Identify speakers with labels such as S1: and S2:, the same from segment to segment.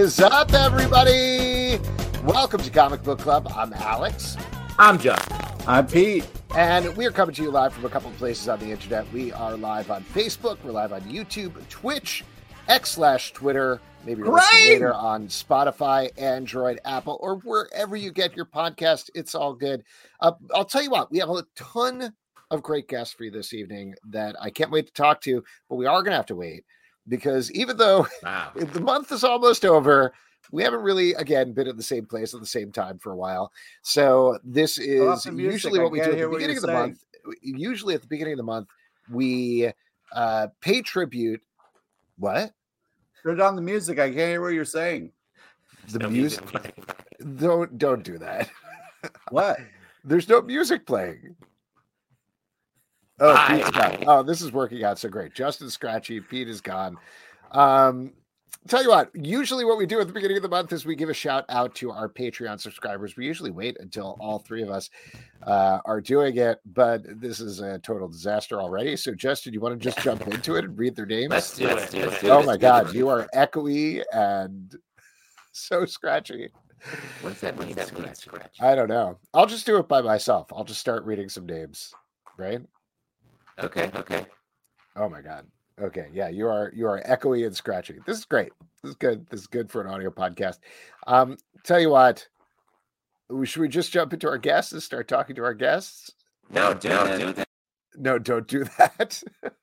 S1: is up, everybody? Welcome to Comic Book Club. I'm Alex.
S2: I'm John.
S3: I'm Pete.
S1: And we are coming to you live from a couple of places on the internet. We are live on Facebook. We're live on YouTube, Twitch, X/Twitter. Maybe you're listening later on Spotify, Android, Apple, or wherever you get your podcast. It's all good. I'll tell you what, we have a ton of great guests for you this evening that I can't wait to talk to, but we are going to have to wait because even though the month is almost over, we haven't really, again, been at the same place at the same time for a while. So this is usually what we do at the beginning of the month. Usually at the beginning of the month, we pay tribute. What?
S3: Turn down the music. I can't hear what you're saying.
S1: The music. Don't do that.
S3: What?
S1: There's no music playing. Oh, Pete's gone. Oh, this is working out so great. Justin's scratchy. Pete is gone. Tell you what, usually what we do at the beginning of the month is we give a shout out to our Patreon subscribers. We usually wait until all three of us are doing it, but this is a total disaster already. So, Justin, you want to just jump into it and read their names?
S2: Let's do it.
S1: Oh my God, you are echoey and so scratchy.
S2: What does that mean? Scratch?
S1: I don't know. I'll just do it by myself. I'll just start reading some names, right?
S2: Okay.
S1: Oh my God. Okay, yeah, you are echoey and scratchy. This is great. This is good. This is good for an audio podcast. Tell you what, should we just jump into our guests and start talking to our guests?
S2: No, don't do that.
S1: No, don't do that.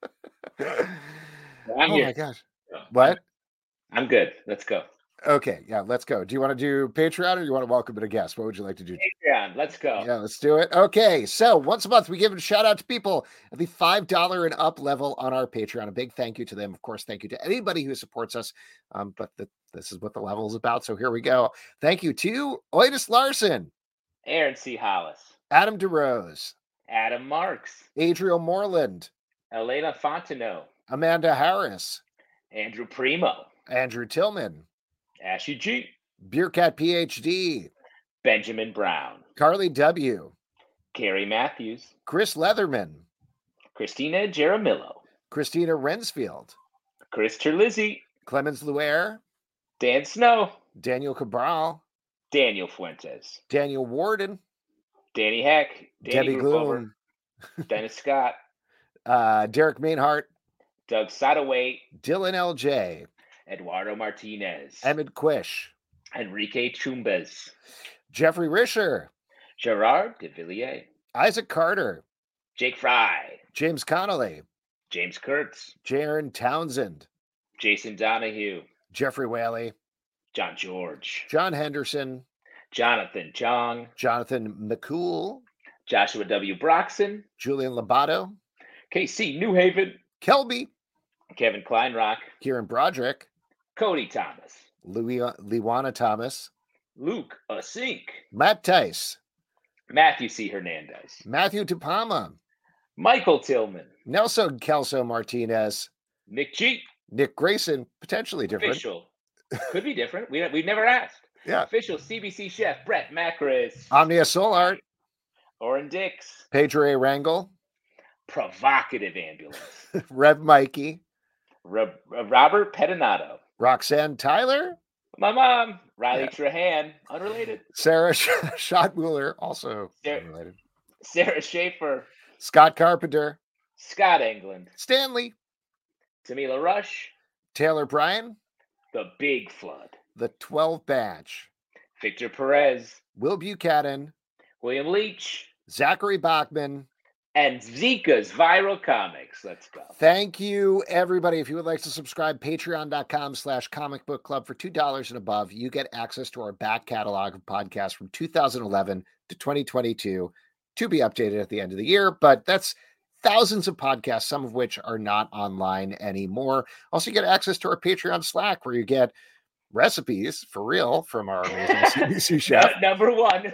S4: I'm here.
S1: My gosh. What?
S4: I'm good. Let's go.
S1: Okay, yeah, let's go. Do you want to do Patreon or you want to welcome in a guest? What would you like to do?
S4: Patreon. Let's go.
S1: Yeah, let's do it. Okay, so once a month we give a shout out to people at the $5 and up level on our Patreon. A big thank you to them. Of course, thank you to anybody who supports us. But this is what the level is about. So here we go. Thank you to Otis Larson,
S4: Aaron C. Hollis,
S1: Adam DeRose,
S4: Adam Marks,
S1: Adriel Moreland,
S4: Elena Fontenot,
S1: Amanda Harris,
S4: Andrew Primo,
S1: Andrew Tillman,
S4: Ashley G,
S1: Beercat PhD,
S4: Benjamin Brown,
S1: Carly W,
S4: Carrie Matthews,
S1: Chris Leatherman,
S4: Christina Jaramillo,
S1: Christina Rensfield,
S4: Chris Terlizzi,
S1: Clemens Luer,
S4: Dan Snow,
S1: Daniel Cabral,
S4: Daniel Fuentes,
S1: Daniel Warden,
S4: Danny Heck, Danny
S1: Debbie
S4: Grubover,
S1: Gloom,
S4: Dennis Scott,
S1: Derek Mainhart,
S4: Doug Sadaway,
S1: Dylan LJ,
S4: Eduardo Martinez,
S1: Emmett Quish,
S4: Enrique Chumbez,
S1: Jeffrey Risher,
S4: Gerard de Villiers,
S1: Isaac Carter,
S4: Jake Fry,
S1: James Connolly,
S4: James Kurtz,
S1: Jaron Townsend,
S4: Jason Donahue,
S1: Jeffrey Whaley,
S4: John George,
S1: John Henderson,
S4: Jonathan Chong,
S1: Jonathan McCool,
S4: Joshua W. Broxson,
S1: Julian Labato,
S4: KC New
S1: Kelby,
S4: Kevin Kleinrock,
S1: Kieran Broderick,
S4: Cody Thomas,
S1: Liwana Thomas,
S4: Luke Asink,
S1: Matt Tice,
S4: Matthew C. Hernandez,
S1: Matthew Tupama,
S4: Michael Tillman,
S1: Nelson Kelso Martinez,
S4: Nick G.
S1: Nick Grayson, potentially different.
S4: Official. Could be different. We've never asked.
S1: Yeah.
S4: Official CBC chef Brett Macris,
S1: Omnia Solart,
S4: Oren Dix,
S1: Pedro A. Wrangle,
S4: Provocative Ambulance,
S1: Rev Mikey,
S4: Robert Pedinato,
S1: Roxanne Tyler,
S4: my mom, Riley Trahan, unrelated,
S1: Sarah Schotmuller, also unrelated,
S4: Sarah Schaefer,
S1: Scott Carpenter,
S4: Scott England,
S1: Stanley,
S4: Tamila Rush,
S1: Taylor Bryan,
S4: The Big Flood,
S1: The 12 Batch,
S4: Victor Perez,
S1: Will Buchanan,
S4: William Leach,
S1: Zachary Bachman,
S4: and Zika's Viral Comics. Let's go.
S1: Thank you, everybody. If you would like to subscribe, patreon.com/comic book club for $2 and above, you get access to our back catalog of podcasts from 2011 to 2022 to be updated at the end of the year. But that's thousands of podcasts, some of which are not online anymore. Also, you get access to our Patreon Slack where you get recipes for real from our amazing CBC chef.
S4: Number one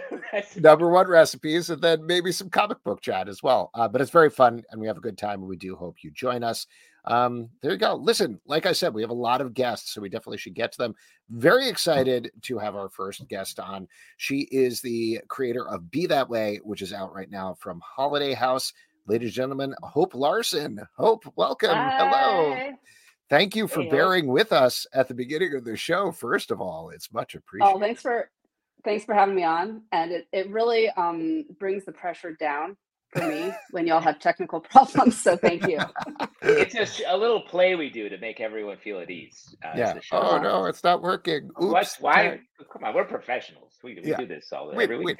S1: recipes, and then maybe some comic book chat as well. But it's very fun and we have a good time and we do hope you join us. There you go. Listen, like I said, we have a lot of guests, so we definitely should get to them. Very excited to have our first guest on. She is the creator of Be That Way, which is out right now from Holiday House. Ladies and gentlemen, Hope Larson. Hope, welcome.
S5: Hi.
S1: Hello. Thank you for
S4: Hey-ho.
S1: bearing with us at the beginning of the show. First of all, it's much appreciated.
S5: Oh, thanks for having me on. And it really brings the pressure down for me when y'all have technical problems. So thank you.
S4: It's just a little play we do to make everyone feel at ease. As
S1: Yeah.
S4: the show
S1: Oh
S4: goes.
S1: no, it's not working. Oops.
S4: What's why?
S1: sorry.
S4: Come on, we're professionals. We
S1: Yeah.
S4: do this all
S1: Wait,
S4: every week.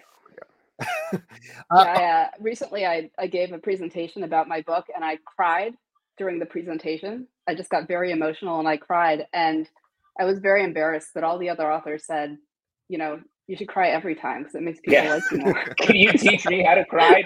S5: Recently, I gave a presentation about my book, and I cried during the presentation. I just got very emotional, and I cried, and I was very embarrassed that all the other authors said, you know, you should cry every time because it makes people like you more.
S4: Can you teach me how to cry?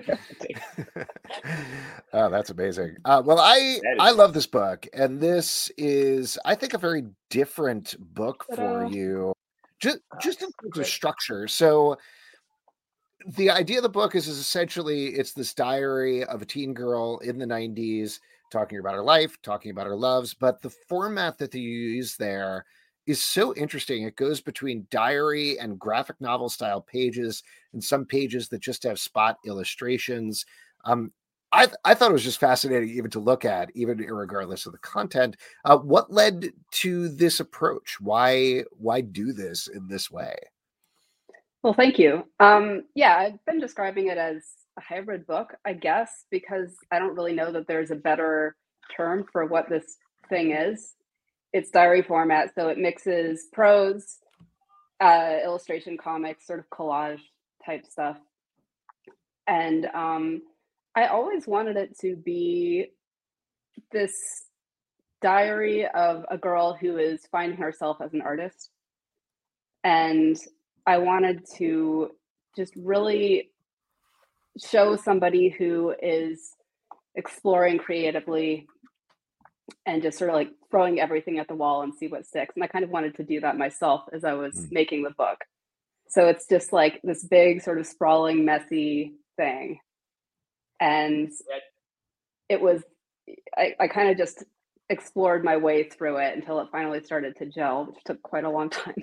S1: Oh, that's amazing. Well, I love this book, and this is, I think, a very different book for you, just in terms of structure. So, the idea of the book is essentially it's this diary of a teen girl in the 90s talking about her life, talking about her loves, but the format that you use there is so interesting. It goes between diary and graphic novel style pages, and some pages that just have spot illustrations. I thought it was just fascinating even to look at, even regardless of the content. What led to this approach? Why do this in this way?
S5: Well, thank you. Yeah, I've been describing it as a hybrid book, I guess, because I don't really know that there's a better term for what this thing is. It's diary format, so it mixes prose, illustration, comics, sort of collage type stuff. And I always wanted it to be this diary of a girl who is finding herself as an artist. And I wanted to just really show somebody who is exploring creatively and just sort of like throwing everything at the wall and see what sticks. And I kind of wanted to do that myself as I was making the book. So it's just like this big sort of sprawling, messy thing. And it was, I kind of just explored my way through it until it finally started to gel, which took quite a long time.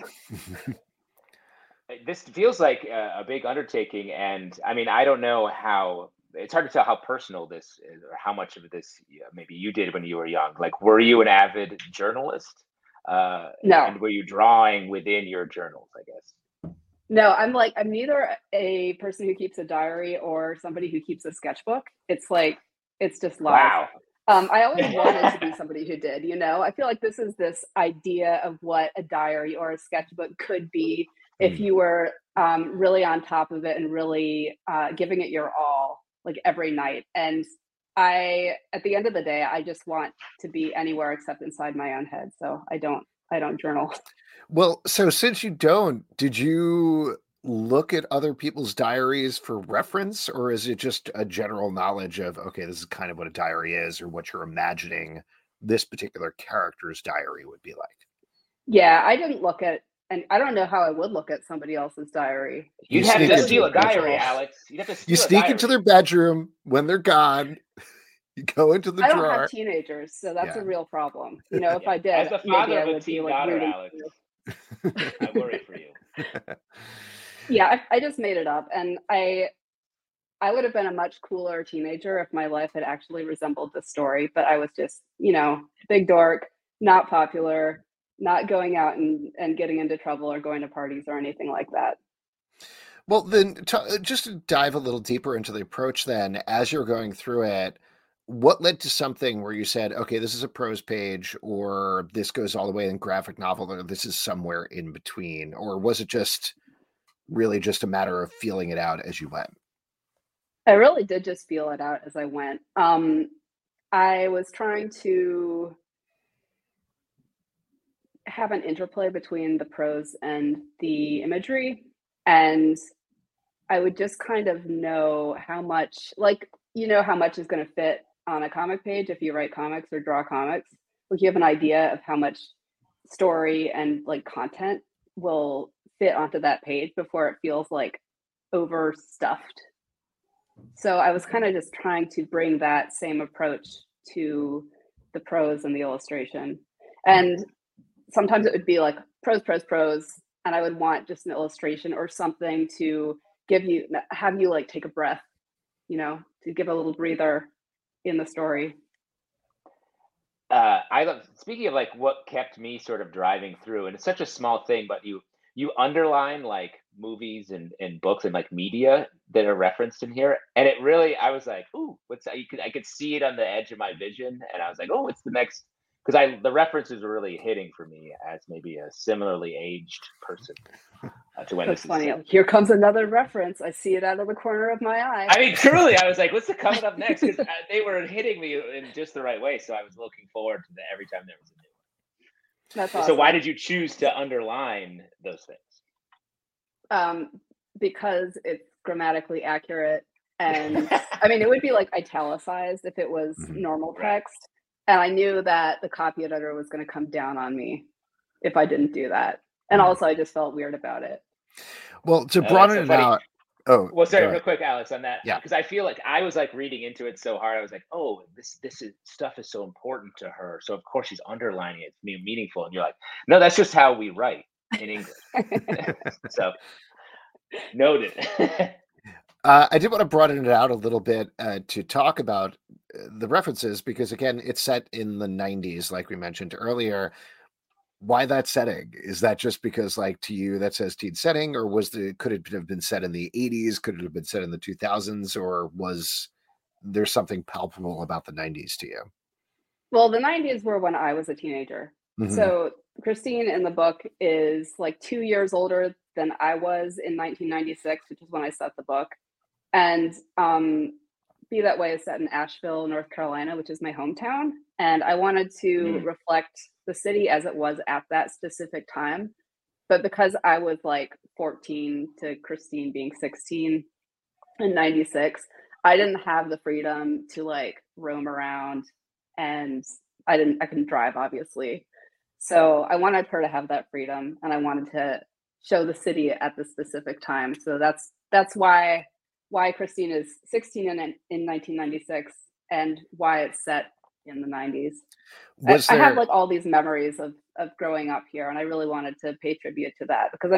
S4: This feels like a big undertaking, and I mean, I don't know how. It's hard to tell how personal this is, or how much of this maybe you did when you were young. Like, were you an avid journalist?
S5: No.
S4: And were you drawing within your journals, I guess?
S5: No, I'm neither a person who keeps a diary or somebody who keeps a sketchbook. It's like, it's just live.
S4: Wow.
S5: I always wanted to be somebody who did, you know? I feel like this is this idea of what a diary or a sketchbook could be if you were really on top of it and really giving it your all, like every night. And at the end of the day, I just want to be anywhere except inside my own head. So I don't journal.
S1: Well, so since you don't, did you look at other people's diaries for reference, or is it just a general knowledge of, okay, this is kind of what a diary is, or what you're imagining this particular character's diary would be like?
S5: Yeah, I didn't look at, and I don't know how I would look at somebody else's diary.
S4: You'd have to steal a diary, Alex. You'd have to steal
S1: You sneak into their bedroom when they're gone. You go into the
S5: I
S1: drawer.
S5: don't have teenagers, so that's a real problem. You know, if I did,
S4: as the father
S5: maybe I
S4: of a
S5: would be
S4: teen
S5: like
S4: daughter,
S5: rooting
S4: Alex, I worry for you.
S5: Yeah, I just made it up, and I would have been a much cooler teenager if my life had actually resembled this story. But I was just, you know, big dork, not popular, not going out and getting into trouble or going to parties or anything like that.
S1: Well, then just to dive a little deeper into the approach, then, as you're going through it, what led to something where you said, okay, this is a prose page, or this goes all the way in graphic novel, or this is somewhere in between? Or was it just really just a matter of feeling it out as you went?
S5: I really did just feel it out as I went. I was trying to have an interplay between the prose and the imagery, and I would just kind of know how much, like, you know, how much is going to fit on a comic page if you write comics or draw comics. Like, you have an idea of how much story and like content will fit onto that page before it feels like overstuffed. So I was kind of just trying to bring that same approach to the prose and the illustration. And sometimes it would be like prose, and I would want just an illustration or something to have you like take a breath, you know, to give a little breather in the story.
S4: I love, speaking of like what kept me sort of driving through, and it's such a small thing, but you underline like movies and books and like media that are referenced in here, and it really, I was like, ooh, what's that? I could see it on the edge of my vision, and I was like, oh, what's the next? Because the references are really hitting for me as maybe a similarly aged person to when
S5: That's
S4: this
S5: funny.
S4: is.
S5: Here comes another reference. I see it out of the corner of my eye.
S4: I mean, truly, I was like, what's coming up next? Because they were hitting me in just the right way, so I was looking forward to every time there was a new one.
S5: That's awesome.
S4: So why did you choose to underline those things?
S5: Because it's grammatically accurate, and I mean, it would be like italicized if it was normal text, and I knew that the copy editor was going to come down on me if I didn't do that, and also I just felt weird about it.
S1: Well, to broaden it out. Oh,
S4: well, sorry, real quick, Alex, on that.
S1: Yeah.
S4: Because I feel like I was like reading into it so hard. I was like, oh, this stuff is so important to her. So of course she's underlining it. It's meaningful. And you're like, no, that's just how we write in English. So noted.
S1: I did want to broaden it out a little bit to talk about the references, because again, it's set in the 90s, like we mentioned earlier. Why that setting? Is that just because, like, to you that says teen setting, or could it have been set in the 80s? Could it have been set in the 2000s, or was there something palpable about the 90s to you?
S5: Well, the 90s were when I was a teenager. So Christine in the book is like 2 years older than I was in 1996, which is when I set the book. And Be That Way is set in Asheville, North Carolina, which is my hometown. And I wanted to reflect the city as it was at that specific time. But because I was like 14 to Christine being 16 in 96, I didn't have the freedom to like roam around, and I couldn't drive, obviously. So I wanted her to have that freedom, and I wanted to show the city at the specific time. So that's why Christine is 16 in 1996, and why it's set in the 90s. I have like all these memories of growing up here, and I really wanted to pay tribute to that, because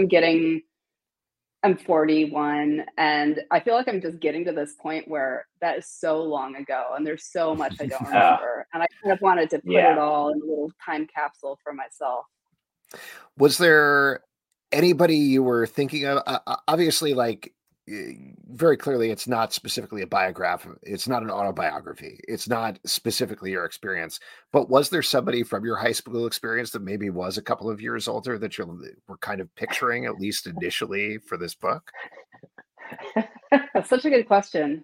S5: I'm 41, and I feel like I'm just getting to this point where that is so long ago, and there's so much I don't remember, and I kind of wanted to put it all in a little time capsule for myself.
S1: Was there anybody you were thinking of? Obviously, like, very clearly, it's not specifically a biography. It's not an autobiography. It's not specifically your experience. But was there somebody from your high school experience that maybe was a couple of years older that you were kind of picturing, at least initially, for this book?
S5: That's such a good question.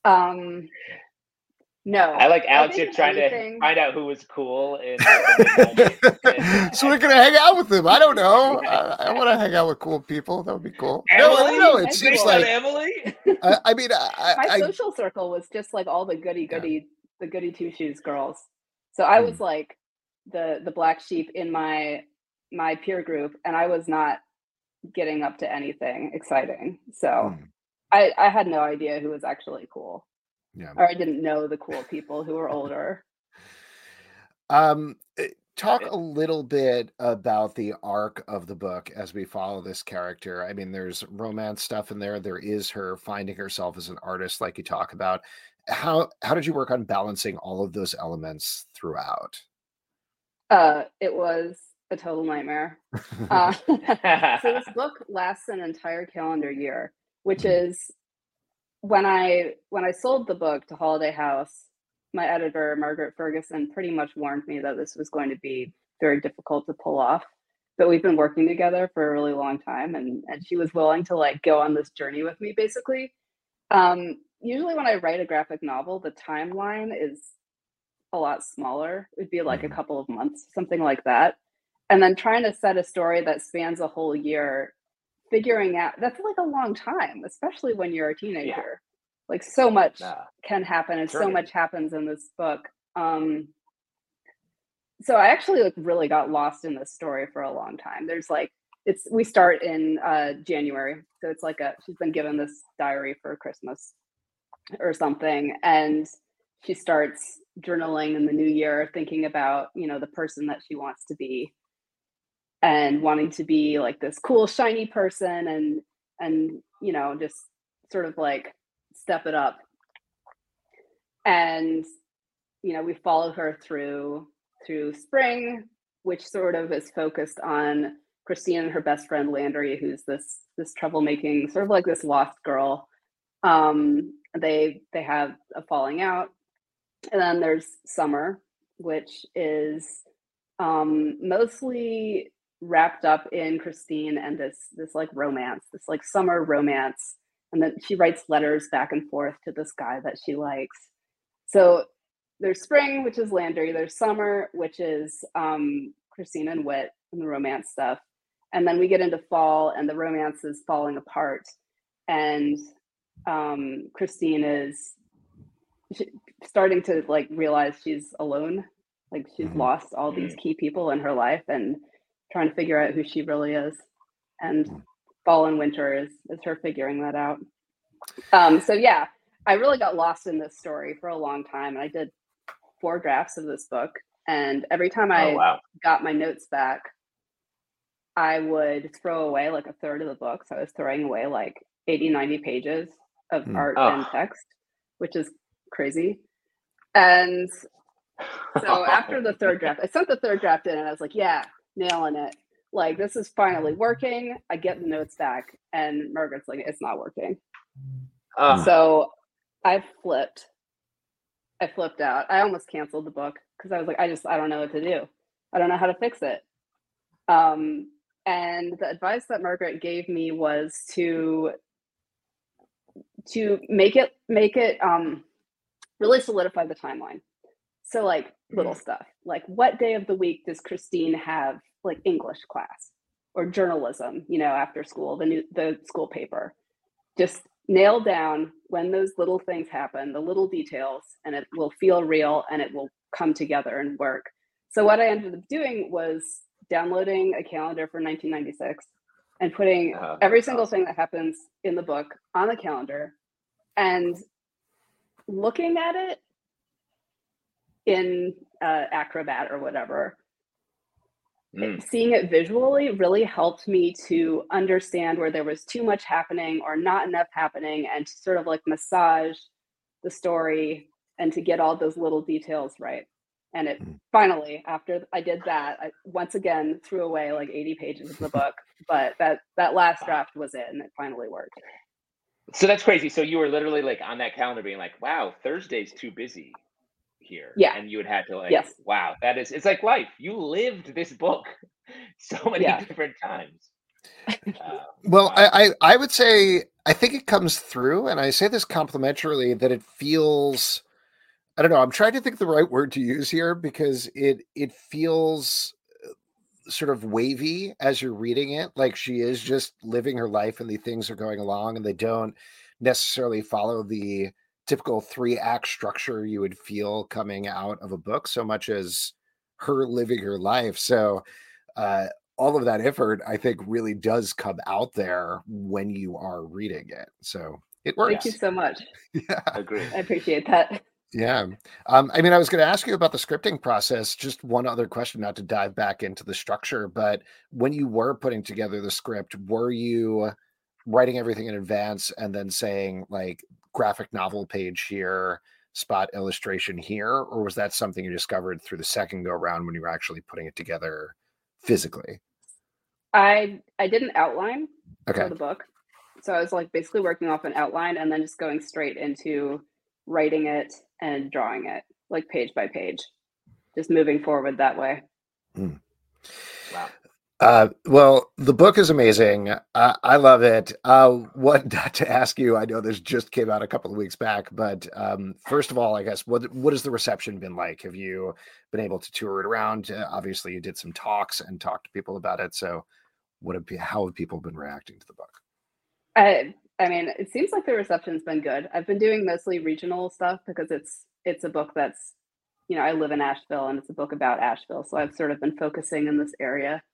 S5: No.
S4: I like Alex here trying to find out who was cool.
S1: So we're going to hang out with them. I don't know. I want to hang out with cool people. That would be cool.
S4: Emily?
S1: No, it seems like
S4: Emily.
S1: I mean,
S5: my social circle was just like all the goody two shoes girls. So I was like the black sheep in my peer group, and I was not getting up to anything exciting. So I had no idea who was actually cool. Yeah. Or I didn't know the cool people who were older.
S1: Talk a little bit about the arc of the book as we follow this character. I mean, there's romance stuff in there. There is her finding herself as an artist, like you talk about. How did you work on balancing all of those elements throughout?
S5: It was a total nightmare. So this book lasts an entire calendar year, which is when I sold the book to Holiday House, my editor, Margaret Ferguson, pretty much warned me that this was going to be very difficult to pull off. But we've been working together for a really long time, and she was willing to like go on this journey with me, basically. Usually when I write a graphic novel, the timeline is a lot smaller. It would be like a couple of months, something like that. And then trying to set a story that spans a whole year, figuring out, that's like a long time, especially when you're a teenager. Yeah. Like so much can happen, and so much happens in this book. So I actually like really got lost in this story for a long time. There's like, we start in January. So it's like she's been given this diary for Christmas or something. And she starts journaling in the new year, thinking about, the person that she wants to be, and wanting to be like this cool, shiny person, and just sort of like step it up. And we follow her through through Spring, which sort of is focused on Christine and her best friend Landry, who's this troublemaking, sort of like this lost girl. They have a falling out. And then there's Summer, which is mostly wrapped up in Christine and this like romance, this like summer romance. And then she writes letters back and forth to this guy that she likes. So there's Spring, which is Landry. There's Summer, which is Christine and Whit and the romance stuff. And then we get into fall and the romance is falling apart. And Christine is starting to like realize she's alone. Like she's lost all these key people in her life and trying to figure out who she really is. And Fall and Winter is her figuring that out. So yeah, I really got lost in this story for a long time. And I did 4 drafts of this book. And every time I got my notes back, I would throw away like a third of the book. So I was throwing away like 80, 90 pages of art and text, which is crazy. And so after the 3rd draft, I sent the 3rd draft in and I was like, yeah, nailing it. Like, this is finally working. I get the notes back and Margaret's like, it's not working. So I flipped out. I almost canceled the book because I was like, I don't know what to do. I don't know how to fix it. And the advice that Margaret gave me was to make it really solidify the timeline. So like little stuff, like what day of the week does Christine have like English class or journalism, after school, the school paper? Just nail down when those little things happen, the little details, and it will feel real and it will come together and work. So what I ended up doing was downloading a calendar for 1996 and putting every single thing that happens in the book on the calendar and looking at it in Acrobat or whatever. Seeing it visually really helped me to understand where there was too much happening or not enough happening, and to sort of like massage the story and to get all those little details right. And it finally, after I did that, I once again threw away like 80 pages of the book, but that last draft was it, and it finally worked.
S4: So that's crazy. So you were literally like on that calendar being like, wow, Thursday's too busy here.
S5: Yeah.
S4: And you would have to like, wow, it's like life. You lived this book so many different times.
S1: Well, I would say, I think it comes through, and I say this complimentarily, that it feels, I don't know, I'm trying to think of the right word to use here, because it feels sort of wavy as you're reading it. Like she is just living her life and the things are going along, and they don't necessarily follow the typical 3-act structure you would feel coming out of a book, so much as her living her life. So all of that effort, I think, really does come out there when you are reading it. So it works.
S5: Thank you so much.
S1: Yeah.
S4: Agreed.
S5: I appreciate that.
S1: Yeah. I mean, I was going to ask you about the scripting process. Just one other question, not to dive back into the structure, but when you were putting together the script, were you writing everything in advance and then saying like graphic novel page here, spot illustration here? Or was that something you discovered through the second go round when you were actually putting it together physically?
S5: I did an outline for the book. So I was like basically working off an outline and then just going straight into writing it and drawing it like page by page, just moving forward that way.
S4: Wow.
S1: Well, the book is amazing. I love it. What not to ask you, I know this just came out a couple of weeks back, but first of all, I guess, what has the reception been like? Have you been able to tour it around? Obviously, you did some talks and talked to people about it. So how have people been reacting to the book?
S5: I mean, it seems like the reception's been good. I've been doing mostly regional stuff because it's a book that's, I live in Asheville and it's a book about Asheville. So I've sort of been focusing in this area.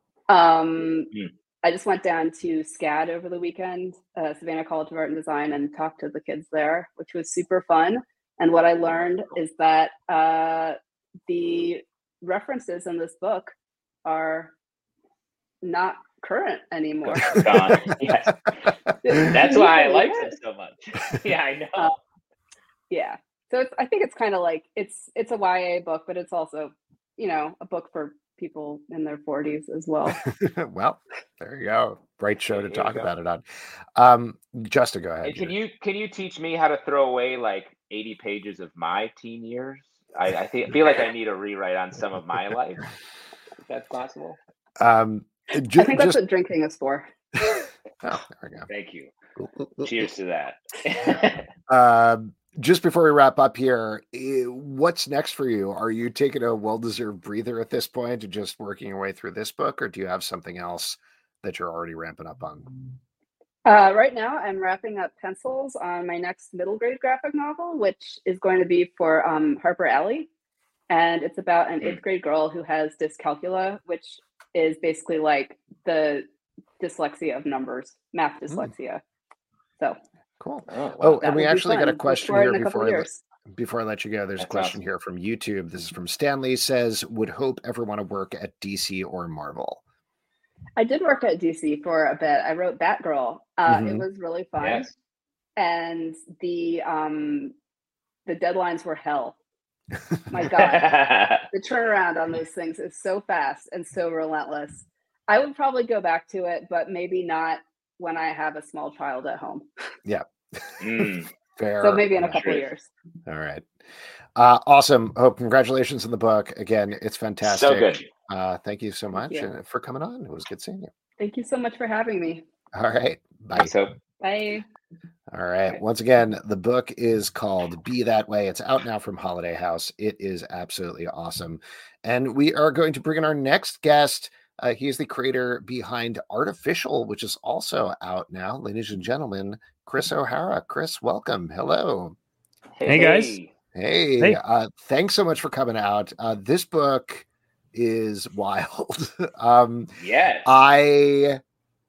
S5: I just went down to SCAD over the weekend, Savannah College of Art and Design, and talked to the kids there, which was super fun. And what I learned is that the references in this book are not current anymore.
S4: God, yes. That's why I like it so much. Yeah, I know.
S5: Yeah. So I think it's kind of like it's a YA book, but it's also a book for people in their 40s as well.
S1: Well, there you go. Right show to
S4: There you
S1: talk
S4: go.
S1: about it on. Justin, go ahead.
S4: And can
S1: here.
S4: you teach me how to throw away like 80 pages of my teen years? I feel like I need a rewrite on some of my life. If that's possible.
S5: I think that's what drinking is for.
S1: Oh, there we go.
S4: Thank you. Cheers to that.
S1: Just before we wrap up here, what's next for you? Are you taking a well-deserved breather at this point and just working your way through this book, or do you have something else that you're already ramping up on?
S5: Right now, I'm wrapping up pencils on my next middle grade graphic novel, which is going to be for Harper Alley. And it's about an 8th grade girl who has dyscalculia, which is basically like the dyslexia of numbers, math dyslexia. So
S1: cool.
S4: Oh, wow.
S1: And we actually got a question here before I let you go. There's
S4: That's
S1: a question
S4: awesome.
S1: here from YouTube. This is from Stanley. Says, would Hope ever want to work at DC or Marvel?
S5: I did work at DC for a bit. I wrote Batgirl. It was really fun.
S4: Yes.
S5: And the deadlines were hell. My God. The turnaround on those things is so fast and so relentless. I would probably go back to it, but maybe not when I have a small child at home.
S1: Yeah. Fair.
S5: So maybe in a couple of years.
S1: All right. Awesome. Hope, congratulations on the book. Again, it's fantastic.
S4: So good.
S1: Thank you so much
S5: you.
S1: for coming on. It was good seeing you.
S5: Thank you so much for having me.
S1: All right. Bye.
S4: Thanks, Hope.
S5: Bye.
S1: All right. Once again, the book is called Be That Way. It's out now from Holiday House. It is absolutely awesome. And we are going to bring in our next guest. He is the creator behind Artificial, which is also out now. Ladies and gentlemen, Chris O'Hara. Chris, welcome. Hello.
S6: Hey, guys.
S1: Hey. Thanks so much for coming out. This book is wild.
S4: Yes.
S1: I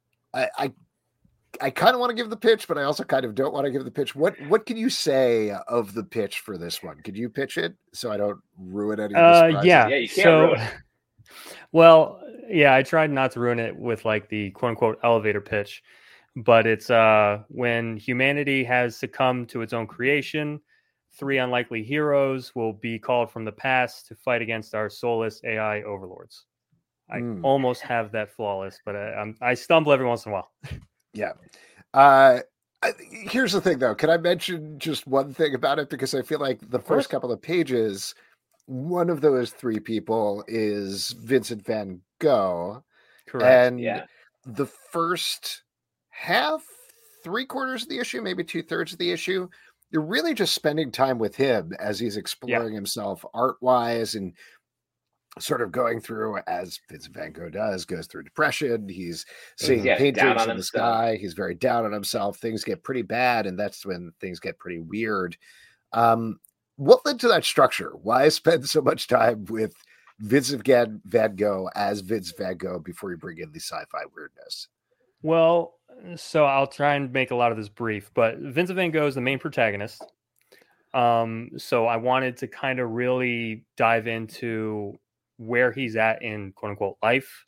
S1: kind of want to give the pitch, but I also kind of don't want to give the pitch. What can you say of the pitch for this one? Could you pitch it so I don't ruin any of the surprises?
S6: Yeah.
S4: Yeah, you can't ruin it.
S6: Well, yeah, I tried not to ruin it with like the quote unquote elevator pitch, but it's when humanity has succumbed to its own creation, 3 unlikely heroes will be called from the past to fight against our soulless AI overlords. I almost have that flawless, but I stumble every once in a while.
S1: Yeah. Here's the thing, though. Can I mention just one thing about it? Because I feel like the first couple of pages, one of those 3 people is Vincent van Gogh.
S6: Correct.
S1: And the first half, 3/4 of the issue, maybe 2/3 of the issue, you're really just spending time with him as he's exploring himself art-wise and sort of going through, as Vincent van Gogh goes through depression. He's seeing paintings in the sky. He's very down on himself. Things get pretty bad, and that's when things get pretty weird. What led to that structure? Why spend so much time with Vincent van Gogh as Vince van Gogh before you bring in the sci-fi weirdness?
S6: Well, so I'll try and make a lot of this brief, but Vincent van Gogh is the main protagonist. So I wanted to kind of really dive into where he's at in quote unquote life.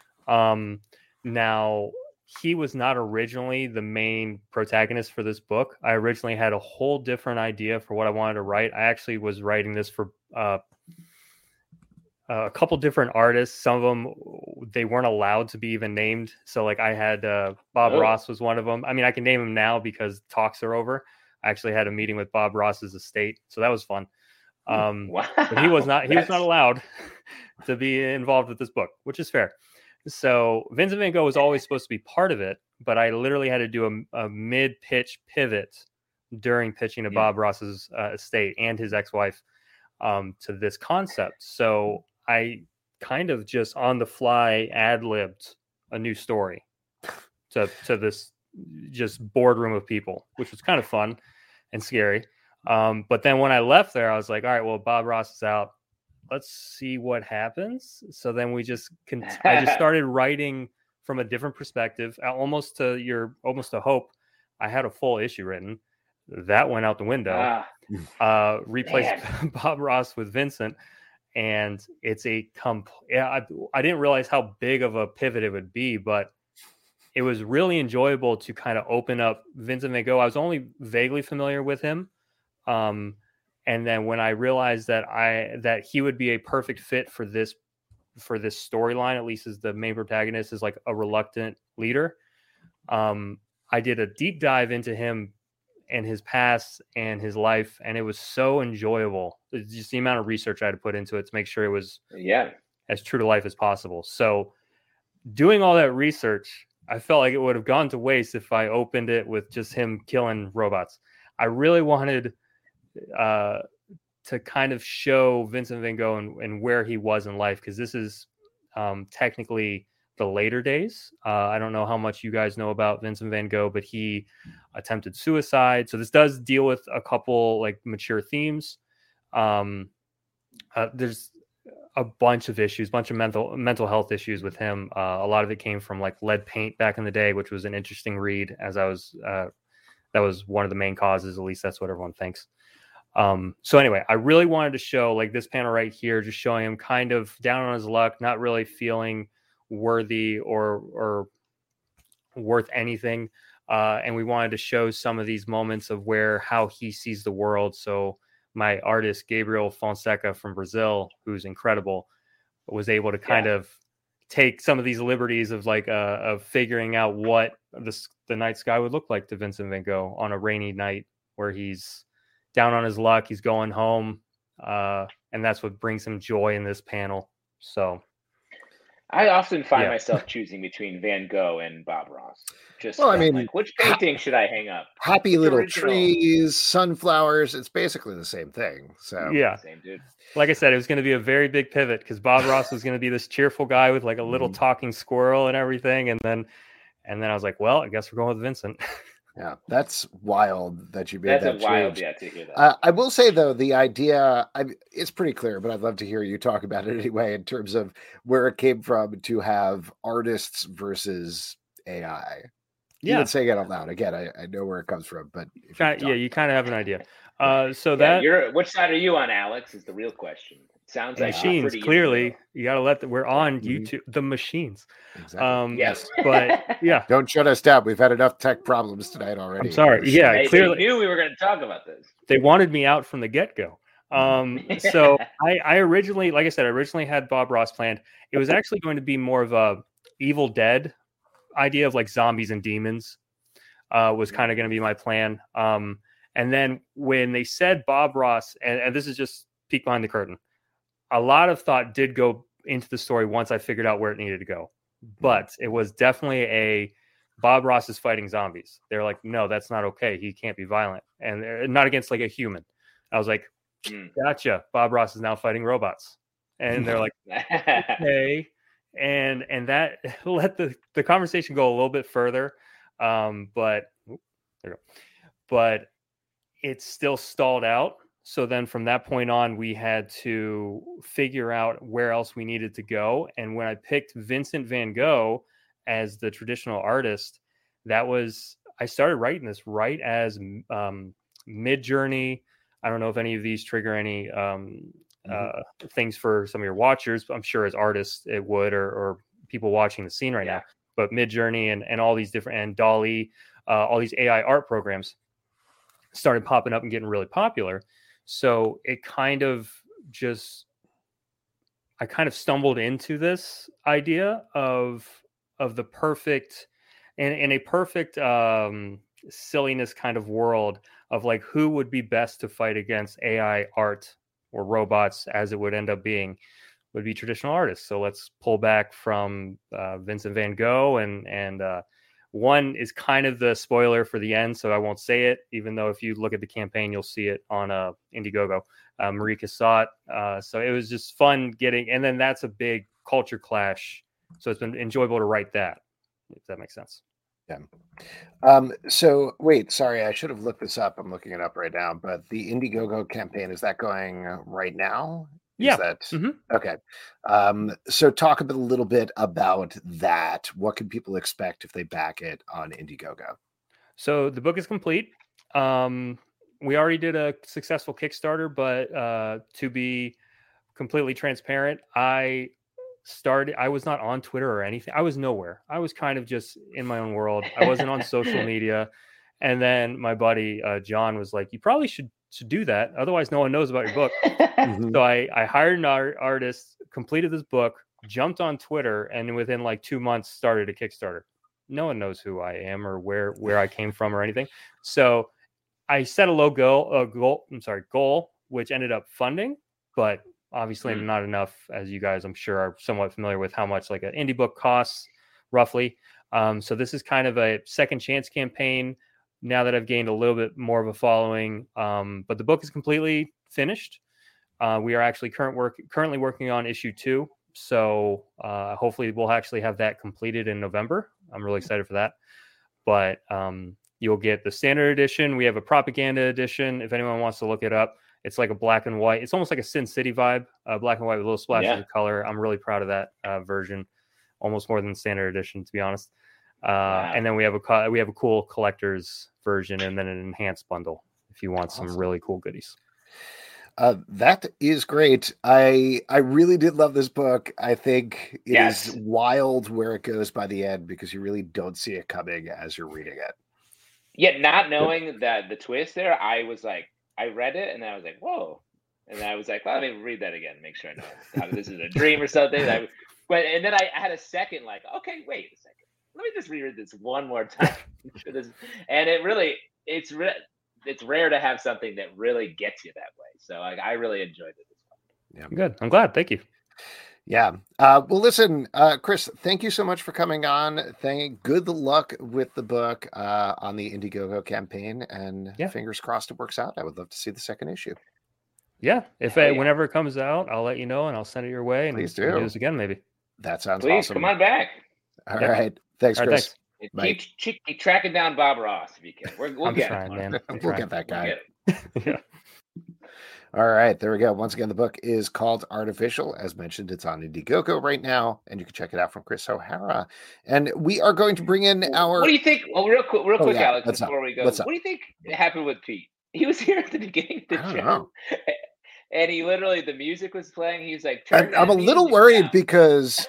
S6: Now, he was not originally the main protagonist for this book. I originally had a whole different idea for what I wanted to write. I actually was writing this for a couple different artists. Some of them, they weren't allowed to be even named. So like I had Bob Ross was one of them. I mean, I can name him now because talks are over. I actually had a meeting with Bob Ross's estate. So that was fun.
S4: Wow.
S6: But he was not allowed to be involved with this book, which is fair. So Vincent van Gogh was always supposed to be part of it, but I literally had to do a mid-pitch pivot during pitching to Bob Ross's estate and his ex-wife to this concept. So I kind of just on the fly ad-libbed a new story to this just boardroom of people, which was kind of fun and scary. But then when I left there, I was like, all right, well, Bob Ross is out. Let's see what happens. So then I just started writing from a different perspective, almost to Hope. I had a full issue written that went out the window. Replaced Bob Ross with Vincent. And it's I didn't realize how big of a pivot it would be, but it was really enjoyable to kind of open up Vincent van Gogh. I was only vaguely familiar with him. And then when I realized that he would be a perfect fit for this storyline, at least as the main protagonist is like a reluctant leader, I did a deep dive into him and his past and his life, and it was so enjoyable. It's just the amount of research I had to put into it to make sure it was as true to life as possible. So doing all that research, I felt like it would have gone to waste if I opened it with just him killing robots. I really wanted to kind of show Vincent Van Gogh and where he was in life, because this is technically the later days. I don't know how much you guys know about Vincent Van Gogh, but he attempted suicide. So this does deal with a couple like mature themes. There's a bunch of issues, bunch of mental health issues with him. A lot of it came from like lead paint back in the day, which was an interesting read. As that was one of the main causes. At least that's what everyone thinks. So anyway, I really wanted to show like this panel right here, just showing him kind of down on his luck, not really feeling worthy or worth anything. And we wanted to show some of these moments of how he sees the world. So my artist, Gabriel Fonseca from Brazil, who's incredible, was able to kind of take some of these liberties of like, of figuring out what the night sky would look like to Vincent Van Gogh on a rainy night where he's down on his luck, he's going home. And that's what brings him joy in this panel. So
S4: I often find myself choosing between Van Gogh and Bob Ross. Like, which painting should I hang up?
S1: Happy little trees, sunflowers. It's basically the same thing. So
S4: same dude.
S6: Like I said, it was going to be a very big pivot because Bob Ross was going to be this cheerful guy with like a little talking squirrel and everything, and then I was like, well, I guess we're going with Vincent.
S1: Yeah, that's wild that you made that
S4: wild,
S1: change.
S4: to hear that.
S1: I will say, though, the idea, it's pretty clear, but I'd love to hear you talk about it anyway in terms of where it came from to have artists versus AI. Even saying it out loud. Again, I know where it comes from, but
S6: you kind of have an idea.
S4: Which side are you on, Alex, is the real question. Sounds like
S6: machines. Clearly, you got to we're on YouTube. The machines.
S1: Exactly.
S4: Yes,
S6: but
S1: don't shut us down. We've had enough tech problems tonight already.
S6: I'm sorry. Yeah, clearly
S4: they knew we were going to talk about this.
S6: They wanted me out from the get-go. So I originally, like I said, had Bob Ross planned. It was actually going to be more of a Evil Dead idea of like zombies and demons. Was kind of going to be my plan. And then when they said Bob Ross, and this is just peek behind the curtain, a lot of thought did go into the story once I figured out where it needed to go. But it was definitely a Bob Ross is fighting zombies. They're like, no, that's not okay. He can't be violent. And not against like a human. I was like, gotcha. Bob Ross is now fighting robots. And they're like, okay. And that let the conversation go a little bit further. But it still stalled out. So then from that point on, we had to figure out where else we needed to go. And when I picked Vincent Van Gogh as the traditional artist, I started writing this right as Midjourney. I don't know if any of these trigger any things for some of your watchers, but I'm sure as artists it would, or people watching the scene right now. But Midjourney and all these different, and DALL-E, all these AI art programs started popping up and getting really popular. So it kind of I kind of stumbled into this idea of the perfect, in a perfect silliness kind of world of like who would be best to fight against AI art or robots, as it would end up being, would be traditional artists. So let's pull back from Vincent Van Gogh, and one is kind of the spoiler for the end, so I won't say it, even though if you look at the campaign, you'll see it on Indiegogo, Marie Cassatt. So it was just fun getting, and then that's a big culture clash. So it's been enjoyable to write that, if that makes sense.
S1: Yeah. So wait, sorry, I should have looked this up. I'm looking it up right now, but the Indiegogo campaign, is that going right now? Okay. So talk a little bit about that. What can people expect if they back it on Indiegogo?
S6: So the book is complete. We already did a successful Kickstarter, but to be completely transparent, I was not on Twitter or anything. I was nowhere. I was kind of just in my own world. I wasn't on social media. And then my buddy, John, was like, you probably should to do that. Otherwise, no one knows about your book.
S1: Mhm.
S6: So I hired an artist, completed this book, jumped on Twitter, and within like 2 months started a Kickstarter. No one knows who I am or where I came from or anything. So I set a low goal, which ended up funding, but obviously not enough, as you guys I'm sure are somewhat familiar with how much like an indie book costs roughly. So this is kind of a second chance campaign now that I've gained a little bit more of a following. But the book is completely finished. We are actually currently working on issue 2. So hopefully we'll actually have that completed in November. I'm really excited for that. But you'll get the standard edition. We have a propaganda edition. If anyone wants to look it up, it's like a black and white. It's almost like a Sin City vibe, black and white with little splashes of color. I'm really proud of that version, almost more than the standard edition, to be honest. And then we have a cool collector's version and then an enhanced bundle if you want some really cool goodies.
S1: That is great. I really did love this book. I think it is wild where it goes by the end because you really don't see it coming as you're reading it.
S4: Yet not knowing that the twist there, I was like, I read it and I was like, whoa. And I was like, well, let me read that again, make sure I know this is a dream or something. And then I had a second, like, okay, wait a second. Let me just reread this one more time. And it's rare to have something that really gets you that way. So I really enjoyed it as well.
S6: Yeah, good. I'm glad. Thank you.
S1: Yeah. Well, listen, Chris, thank you so much for coming on. Good luck with the book on the Indiegogo campaign, and fingers crossed it works out. I would love to see the second issue.
S6: Yeah. Whenever it comes out, I'll let you know and I'll send it your way. And
S1: please do.
S6: We'll do this again, maybe.
S1: That sounds
S4: awesome.
S1: Please
S4: come on back.
S1: All right. Thanks, Chris.
S4: Thanks. Keep tracking down Bob Ross if you can. We'll get
S6: trying,
S4: it.
S6: Man.
S1: We'll get that guy.
S6: Yeah.
S1: All right, there we go. Once again, the book is called Artificial. As mentioned, it's on Indiegogo right now, and you can check it out from Chris O'Hara. And we are going to bring in our...
S4: What do you think? Well, real quick, Alex, before we go. What do you think happened with Pete? He was here at the beginning of the show. And he literally, the music was playing. He was like,
S1: I'm a little worried because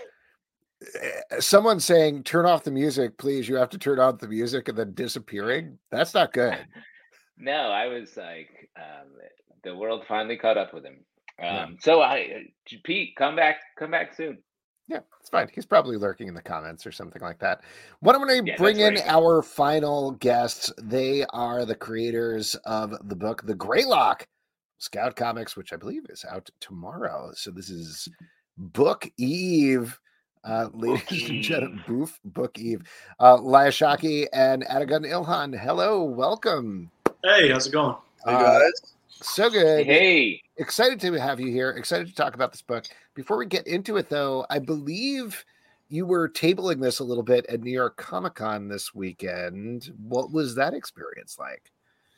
S1: someone saying, turn off the music, please. You have to turn off the music and then disappearing. That's not good.
S4: No, I was like... the world finally caught up with him. So Pete, come back soon.
S1: Yeah, it's fine. He's probably lurking in the comments or something like that. What I'm going to bring in our final guests. They are the creators of the book, The Greylock, Scout Comics, which I believe is out tomorrow. So this is Book Eve. Ladies and gentlemen, Book Eve. Laya Shaki and Adagun Ilhan. Hello, welcome.
S7: Hey, how's it going?
S3: Hey guys.
S1: So good.
S4: Hey.
S1: Excited to have you here. Excited to talk about this book. Before we get into it, though, I believe you were tabling this a little bit at New York Comic Con this weekend. What was that experience like?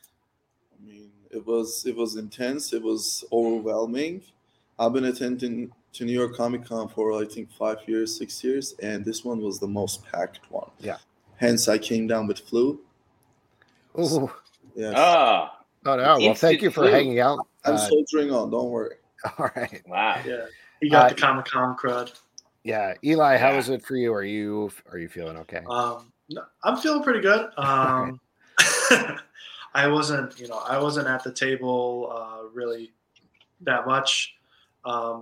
S8: I mean, it was intense. It was overwhelming. I've been attending to New York Comic Con for, I think, 6 years, and this one was the most packed one.
S1: Yeah.
S8: Hence, I came down with flu.
S1: Oh.
S8: Yeah.
S1: Oh no! Well, thank you for hanging out.
S8: I'm soldiering on. Don't worry.
S1: All right.
S4: Wow.
S7: Yeah. You got the Comic Con crud.
S1: Yeah, Eli, how was it for you? Are you feeling okay?
S7: No, I'm feeling pretty good. I wasn't at the table really that much. I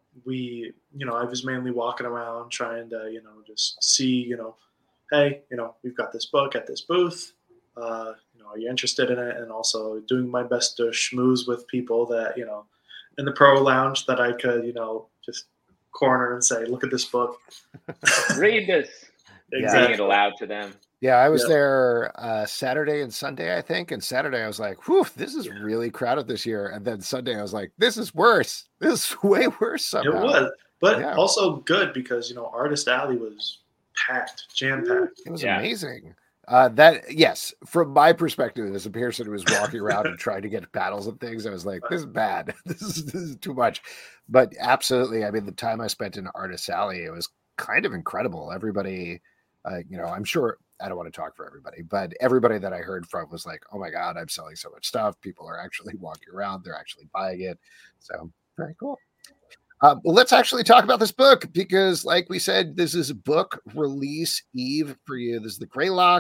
S7: was mainly walking around trying to, just see, hey, we've got this book at this booth. Are you interested in it? And also doing my best to schmooze with people that, in the pro lounge that I could, just corner and say, look at this book.
S4: Read this.
S7: Exactly.
S4: Reading it aloud to them.
S1: Yeah, I was there Saturday and Sunday, I think. And Saturday I was like, whew, this is really crowded this year. And then Sunday I was like, this is worse. This is way worse somehow.
S7: It was. But also good because, Artist Alley was packed, jam-packed.
S1: It was amazing. Yes, from my perspective as a person who was walking around and trying to get battles and things, I was like, this is bad. This is too much. But absolutely, I mean, the time I spent in Artist Alley, it was kind of incredible. Everybody, I'm sure, I don't want to talk for everybody, but everybody that I heard from was like, oh my God, I'm selling so much stuff. People are actually walking around. They're actually buying it. So very cool. Well, let's actually talk about this book because, like we said, this is book release eve for you. This is The Greylock.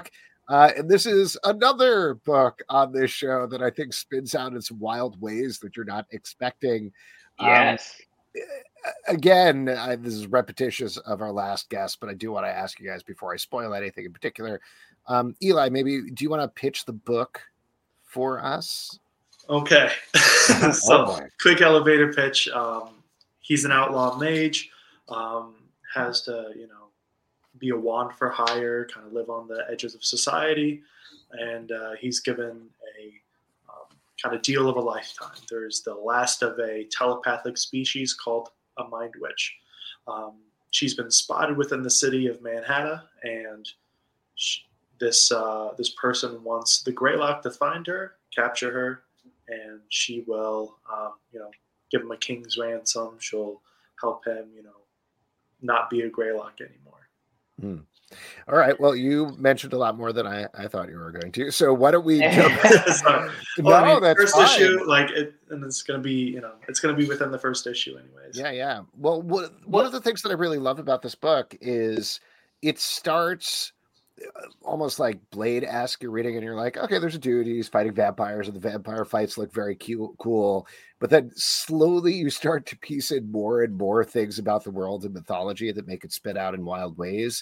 S1: And this is another book on this show that I think spins out in some wild ways that you're not expecting.
S4: Yes.
S1: Again, this is repetitious of our last guest, but I do want to ask you guys before I spoil anything in particular. Eli, maybe do you want to pitch the book for us?
S7: Okay.
S1: Oh,
S7: So,
S1: boy.
S7: quick elevator pitch. He's an outlaw mage, has to, be a wand for hire, kind of live on the edges of society, and he's given a kind of deal of a lifetime. There's the last of a telepathic species called a mind witch. She's been spotted within the city of Manhattan, and this person wants the Greylock to find her, capture her, and she will, give him a king's ransom. She'll help him, not be a Greylock anymore.
S1: All right. Well, you mentioned a lot more than I thought you were going to. So why don't we jump?
S7: Sorry.
S1: That's
S7: first
S1: fine.
S7: issue, and it's gonna be, it's gonna be within the first issue, anyways.
S1: Yeah. Well, one of the things that I really love about this book is it starts almost like Blade-esque. You're reading and you're like, okay, there's a dude, he's fighting vampires, and the vampire fights look very cool. But then slowly you start to piece in more and more things about the world and mythology that make it spit out in wild ways.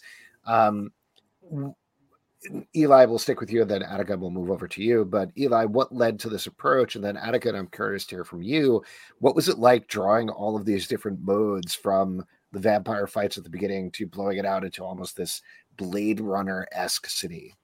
S1: Eli, will stick with you, and then Attica will move over to you. But Eli, what led to this approach? And then Attica, I'm curious to hear from you. What was it like drawing all of these different modes, from the vampire fights at the beginning to blowing it out into almost this Blade Runner-esque city?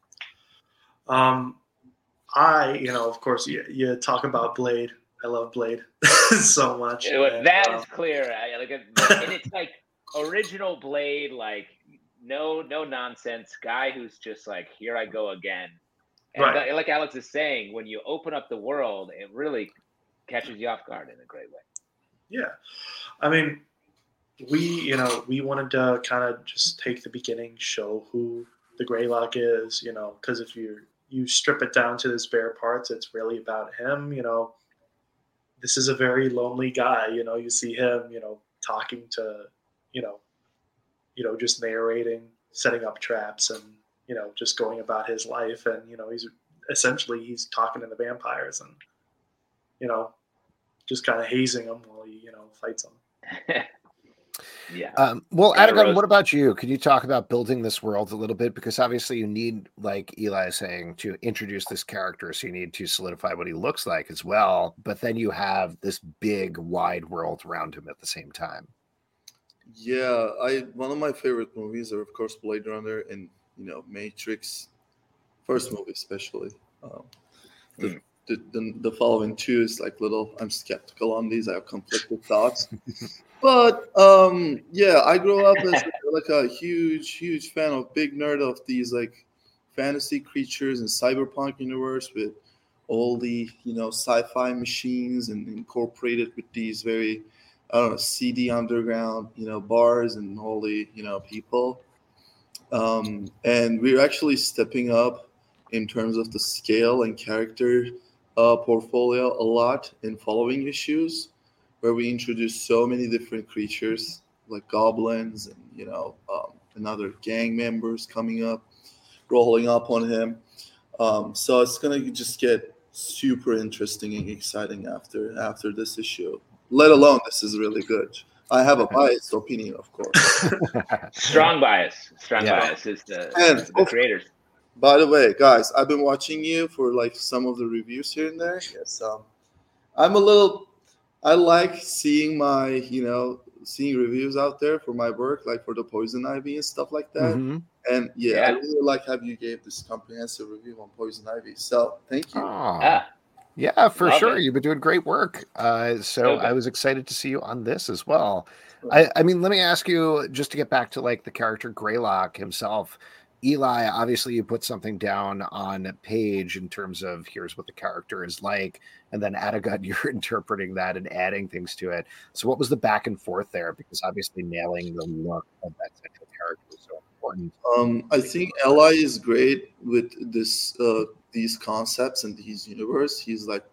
S7: Of course, you talk about Blade. I love Blade so much.
S4: That is clear. And it's like original Blade, like no nonsense guy who's just like, here I go again. And
S7: Right.
S4: like Alex is saying, when you open up the world, it really catches you off guard in a great way.
S7: Yeah. I mean, we wanted to kind of just take the beginning, show who the Greylock is, because if you strip it down to its bare parts, it's really about him. This is a very lonely guy. You see him, talking to, just narrating, setting up traps, and just going about his life. And he's talking to the vampires, and just kind of hazing them while he fights them.
S4: Yeah.
S1: Well,
S4: Yeah,
S1: Attica,
S4: Rose.
S1: what about you? Could you talk about building this world a little bit? Because obviously you need, like Eli is saying, to introduce this character, so you need to solidify what he looks like as well. But then you have this big, wide world around him at the same time.
S8: Yeah, one of my favorite movies are, of course, Blade Runner and Matrix. First movie, especially. The following two is like I'm skeptical on these. I have conflicted thoughts. But I grew up as like a huge fan of, big nerd of these like fantasy creatures and cyberpunk universe with all the sci-fi machines and incorporated with these very seedy underground bars and all the people. And we're actually stepping up in terms of the scale and character portfolio a lot in following issues, where we introduce so many different creatures like goblins and another gang members coming up, rolling up on him. So it's gonna just get super interesting and exciting after this issue. Let alone this is really good. I have a biased opinion, of course.
S4: Strong bias.
S1: Yeah.
S4: Bias is the creators.
S8: By the way, guys, I've been watching you for like some of the reviews here and there. Yes, I like seeing seeing reviews out there for my work, like for the Poison Ivy and stuff like that.
S1: Mm-hmm.
S8: And I
S4: Yeah.
S8: really like how you gave this comprehensive review on Poison Ivy. So thank you.
S1: Yeah, for
S4: Love
S1: sure.
S4: it.
S1: You've been doing great work. So
S4: good.
S1: I was excited to see you on this as well. I mean, let me ask you, just to get back to like the character Greylock himself. Eli, obviously you put something down on page in terms of here's what the character is like, and then Attica, you're interpreting that and adding things to it. So what was the back and forth there? Because obviously nailing the look of that central character is so important.
S8: I think Eli is great with these concepts and these universe. He's like,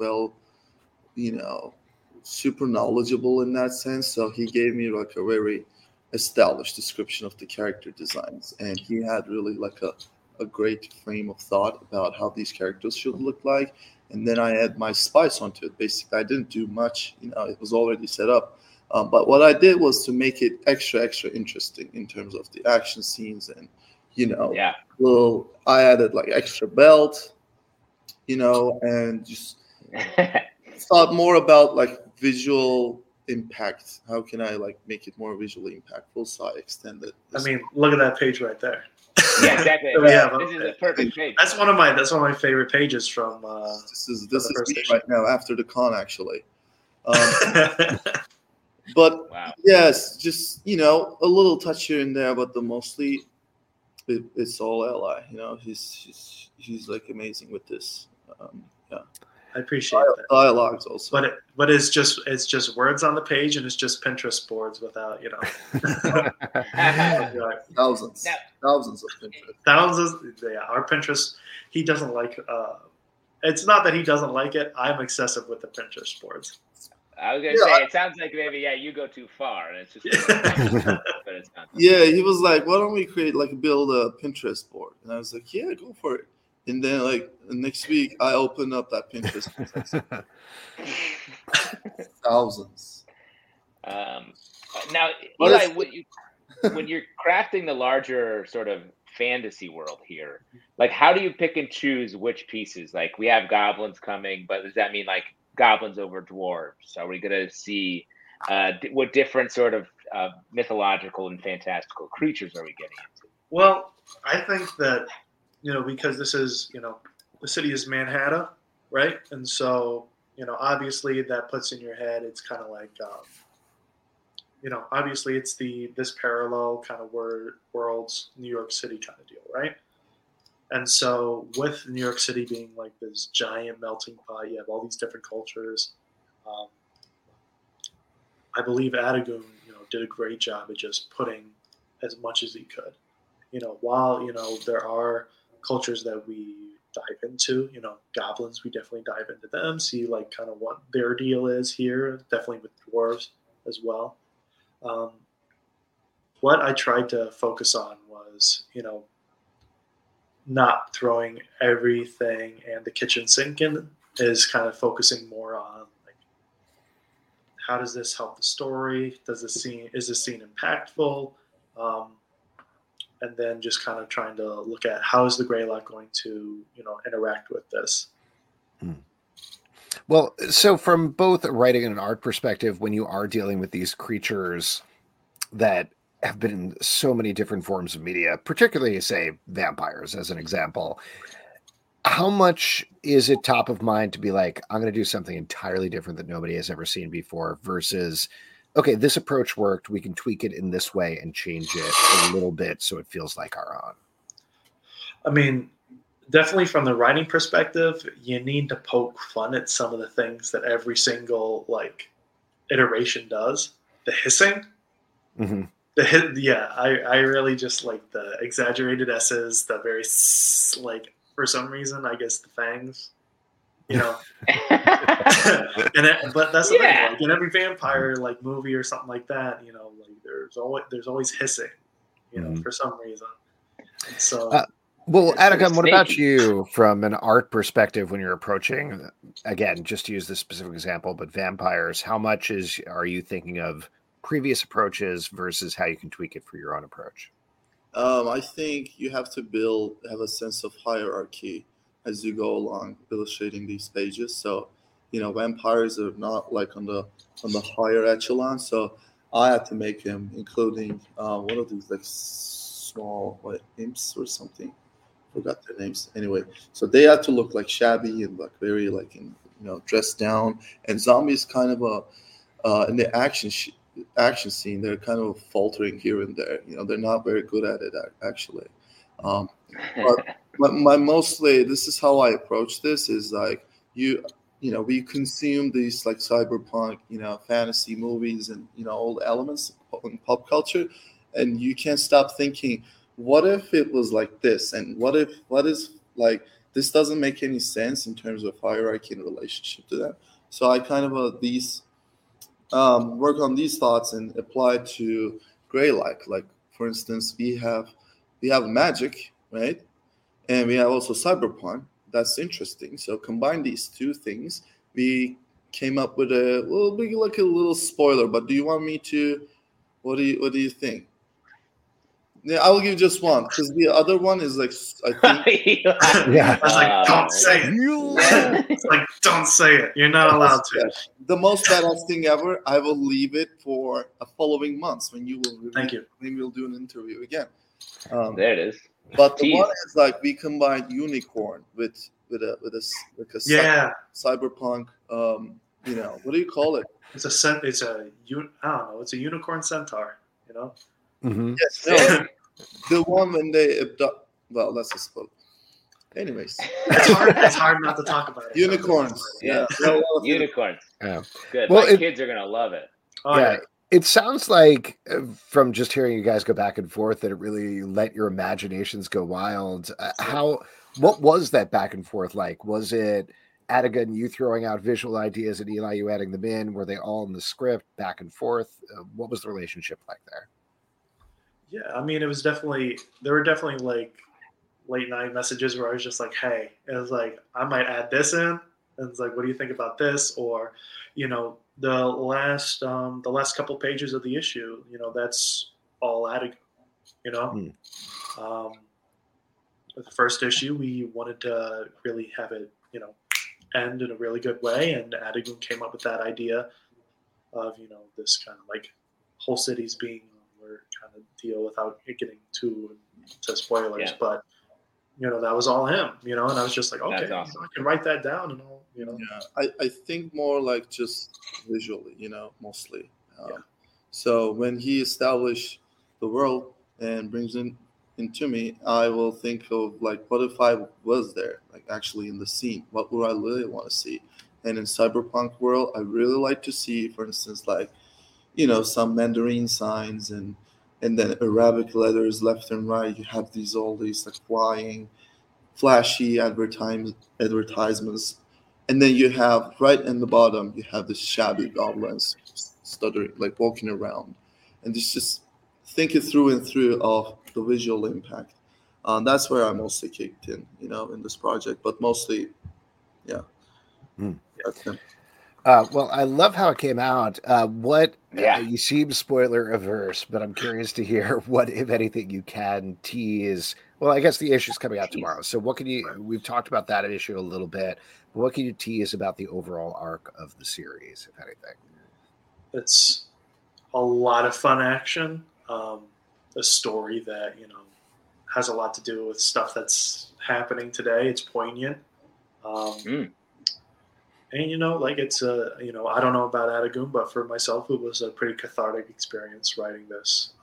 S8: super knowledgeable in that sense. So he gave me like a very established description of the character designs, and he had really like a a great frame of thought about how these characters should look like, and then I add my spice onto it. Basically, I didn't do much. It was already set up. But what I did was to make it extra interesting in terms of the action scenes, and
S4: Yeah.
S8: I added like extra belt, and just thought more about like visual impact. How can I like make it more visually impactful? So I extended.
S7: I mean, look at that page right there.
S4: Yeah, exactly.
S7: Yeah,
S4: This is a perfect page.
S7: That's one of my favorite pages from.
S8: This is
S7: first
S8: me
S7: issue.
S8: right now after the con actually. But
S4: Wow.
S8: yes, just a little touch here and there, but mostly it's all Eli. He's like amazing with this.
S7: I appreciate that.
S8: Dialogues also.
S7: But it's just words on the page, and it's just Pinterest boards without
S8: thousands of Pinterest.
S7: thousands. Yeah, our Pinterest. He doesn't like. It's not that he doesn't like it. I'm excessive with the Pinterest boards.
S4: I was gonna say it sounds like maybe you go too far, and it's just. But it's not.
S8: Yeah, he was like, "Why don't we build a Pinterest board?" And I was like, "Yeah, go for it." And then next week, I opened up that Pinterest. Thousands.
S4: Now, Eli, when you're crafting the larger sort of fantasy world here, like how do you pick and choose which pieces? Like we have goblins coming, but does that mean like goblins over dwarves? Are we going to see what different sort of mythological and fantastical creatures are we getting into?
S7: Well, I think that because this is the city is Manhattan, right? And so obviously that puts in your head it's kind of like obviously it's this parallel kind of worlds New York City kind of deal, right? And so with New York City being like this giant melting pot, you have all these different cultures. I believe Atagoon, did a great job at just putting as much as he could. While there are cultures that we dive into, goblins, we definitely dive into them, see like kind of what their deal is here, definitely with dwarves as well. What I tried to focus on was, not throwing everything and the kitchen sink in, is kind of focusing more on like, how does this help the story? Is this scene impactful? And then just kind of trying to look at how is the Greylock going to, interact with this.
S1: Well, so from both a writing and an art perspective, when you are dealing with these creatures that have been in so many different forms of media, particularly, say, vampires as an example, how much is it top of mind to be like, I'm going to do something entirely different that nobody has ever seen before versus, okay, this approach worked, we can tweak it in this way and change it a little bit so it feels like our own?
S7: I mean, definitely from the writing perspective, you need to poke fun at some of the things that every single like iteration does. The hissing, I really just like the exaggerated S's, the very like for some reason I guess the fangs, but that's the thing. Like in every vampire like movie or something like that, like there's always hissing, for some reason. And so.
S1: Well, Atacom, what about you from an art perspective when you're approaching, again, just to use this specific example, but vampires, how much are you thinking of previous approaches versus how you can tweak it for your own approach?
S8: I think you have to have a sense of hierarchy as you go along illustrating these pages. So, vampires are not like on the higher echelon. So I had to make them including one of these like small imps or something. Forgot their names anyway. So they had to look like shabby and like very like dressed down. And zombies kind of in the action scene, they're kind of faltering here and there. They're not very good at it actually. But mostly this is how I approach this is like we consume these like cyberpunk fantasy movies and all the elements in pop culture, and you can't stop thinking, what if it was like this? And what is like, this doesn't make any sense in terms of hierarchy and relationship to that. So I kind of work on these thoughts and apply to Greylock. Like for instance, we have magic, right? and we have also Cyberpunk. That's interesting. So combine these two things, we came up with will be like a little spoiler. But do you want me to? What do you think? Yeah, I will give just one because the other one is like I think.
S1: Yeah.
S7: I was like, don't say it. It's like, don't say it. You're not allowed to.
S8: The most badass thing ever. I will leave it for a following months when you will.
S7: Thank you.
S8: Maybe we'll do an interview again.
S4: There it is.
S8: But the
S4: Tease.
S8: one is like we combined unicorn with a cyberpunk. What do you call it?
S7: It's a I don't know. It's a unicorn centaur. You know.
S1: Mm-hmm.
S8: Yes, no, the one when they abduct. Well, let's just spoil. Anyways,
S7: It's hard not to talk about it.
S8: unicorns.
S4: Yeah. Unicorns.
S1: Yeah.
S4: Good.
S1: Well,
S4: My kids are gonna love it.
S7: Oh,
S1: Yeah. It sounds like, from just hearing you guys go back and forth, that it really let your imaginations go wild. What was that back and forth like? Was it Adigan, you throwing out visual ideas, and Eli, you adding them in? Were they all in the script, back and forth? What was the relationship like there?
S7: Yeah, I mean, there were definitely like late night messages where I was just like, hey, it was like, I might add this in. And it's like, what do you think about this? Or, the last couple pages of the issue, that's all added, The first issue, we wanted to really have it, end in a really good way. And Adigan came up with that idea of, this kind of like whole cities being kind of deal without it getting too to spoilers,
S4: Yeah.
S7: but that was all him, and I was just like, okay,
S4: That's awesome.
S7: I can write that down and all,
S8: Yeah, I think more like just visually, mostly.
S7: Yeah.
S8: So when he established the world and brings into me, I will think of like, what if I was there, like actually in the scene? What would I really want to see? And in Cyberpunk world, I really like to see, for instance, like, some Mandarin signs and then Arabic letters left and right. You have all these like flying, flashy advertisements. And then you have right in the bottom, you have the shabby goblins stuttering, like walking around. And just think it through and through of the visual impact. That's where I mostly kicked in, in this project. But mostly, yeah. That's it.
S1: Well, I love how it came out. You seem spoiler averse, but I'm curious to hear what, if anything, you can tease. Well, I guess the issue's coming out tomorrow. So we've talked about that issue a little bit. But what can you tease about the overall arc of the series, if anything?
S7: It's a lot of fun action. A story that, has a lot to do with stuff that's happening today. It's poignant. And, it's I don't know about Adigun, but for myself, it was a pretty cathartic experience writing this.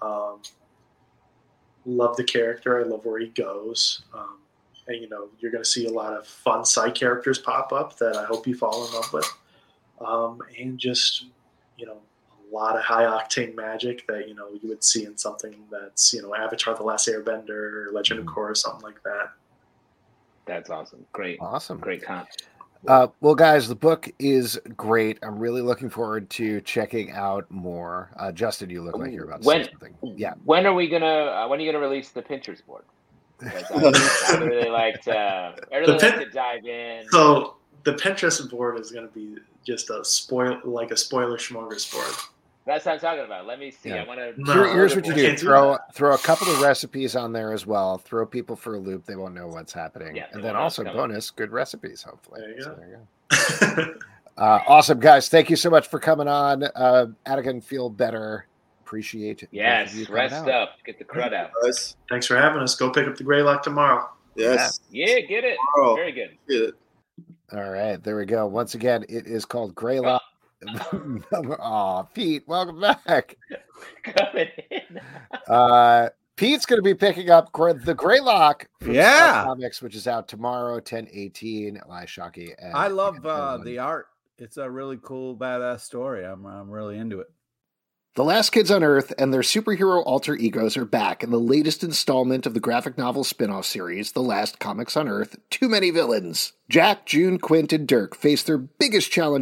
S7: Love the character. I love where he goes. And, you're going to see a lot of fun side characters pop up that I hope you fall in love with. And just, a lot of high octane magic that, you would see in something that's, Avatar: The Last Airbender or Legend of Korra, something like that.
S4: That's awesome. Great.
S1: Awesome.
S4: Great comp.
S1: Well, guys, the book is great. I'm really looking forward to checking out more. Justin, you look like you're about to say something. Yeah.
S4: When are you gonna release the Pinterest board? I really like to dive in.
S7: So the Pinterest board is going to be just a spoiler smorgasbord.
S4: That's what I'm talking about. Let me see.
S1: Yeah.
S4: I want to.
S1: Here's what you do: throw a couple of recipes on there as well. Throw people for a loop; they won't know what's happening.
S4: Yeah,
S1: and then also bonus good recipes, hopefully.
S7: There you go.
S1: There you go. Awesome, guys! Thank you so much for coming on. Adigan, feel better. Appreciate it.
S4: Yes, rest up. Get the crud out.
S8: Guys.
S7: Thanks for having us. Go pick up the Greylock tomorrow.
S8: Yes.
S4: Yeah, get it.
S8: Tomorrow.
S4: Very good.
S8: Get it.
S1: All right, there we go. Once again, it is called Greylock. Oh, Pete, welcome back.
S4: Coming in.
S1: Pete's going to be picking up the Greylock from
S3: Yeah.
S1: Comics, which is out tomorrow, 10/18. Eli Shockey. And
S3: I love the art. It's a really cool, badass story. I'm really into it.
S1: The Last Kids on Earth and their superhero alter egos are back in the latest installment of the graphic novel spin-off series, The Last Comics on Earth, Too Many Villains. Jack, June, Quint, and Dirk face their biggest challenge yet,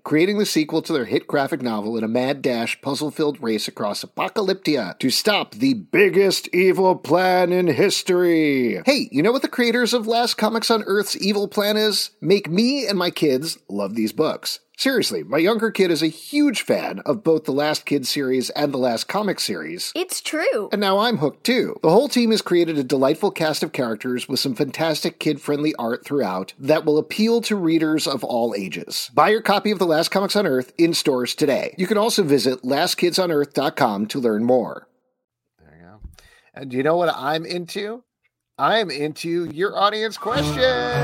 S1: creating the sequel to their hit graphic novel in a mad dash puzzle-filled race across Apocalyptia to stop the biggest evil plan in history. Hey, you know what the creators of Last Comics on Earth's evil plan is? Make me and my kids love these books. Seriously, my younger kid is a huge fan of both the Last Kid series and the Last Comic series.
S9: It's true.
S1: And now I'm hooked too. The whole team has created a delightful cast of characters with some fantastic kid-friendly art throughout that will appeal to readers of all ages. Buy your copy of The Last Comics on Earth in stores today. You can also visit lastkidsonearth.com to learn more. There you go. And do you know what I'm into? I'm into your audience questions.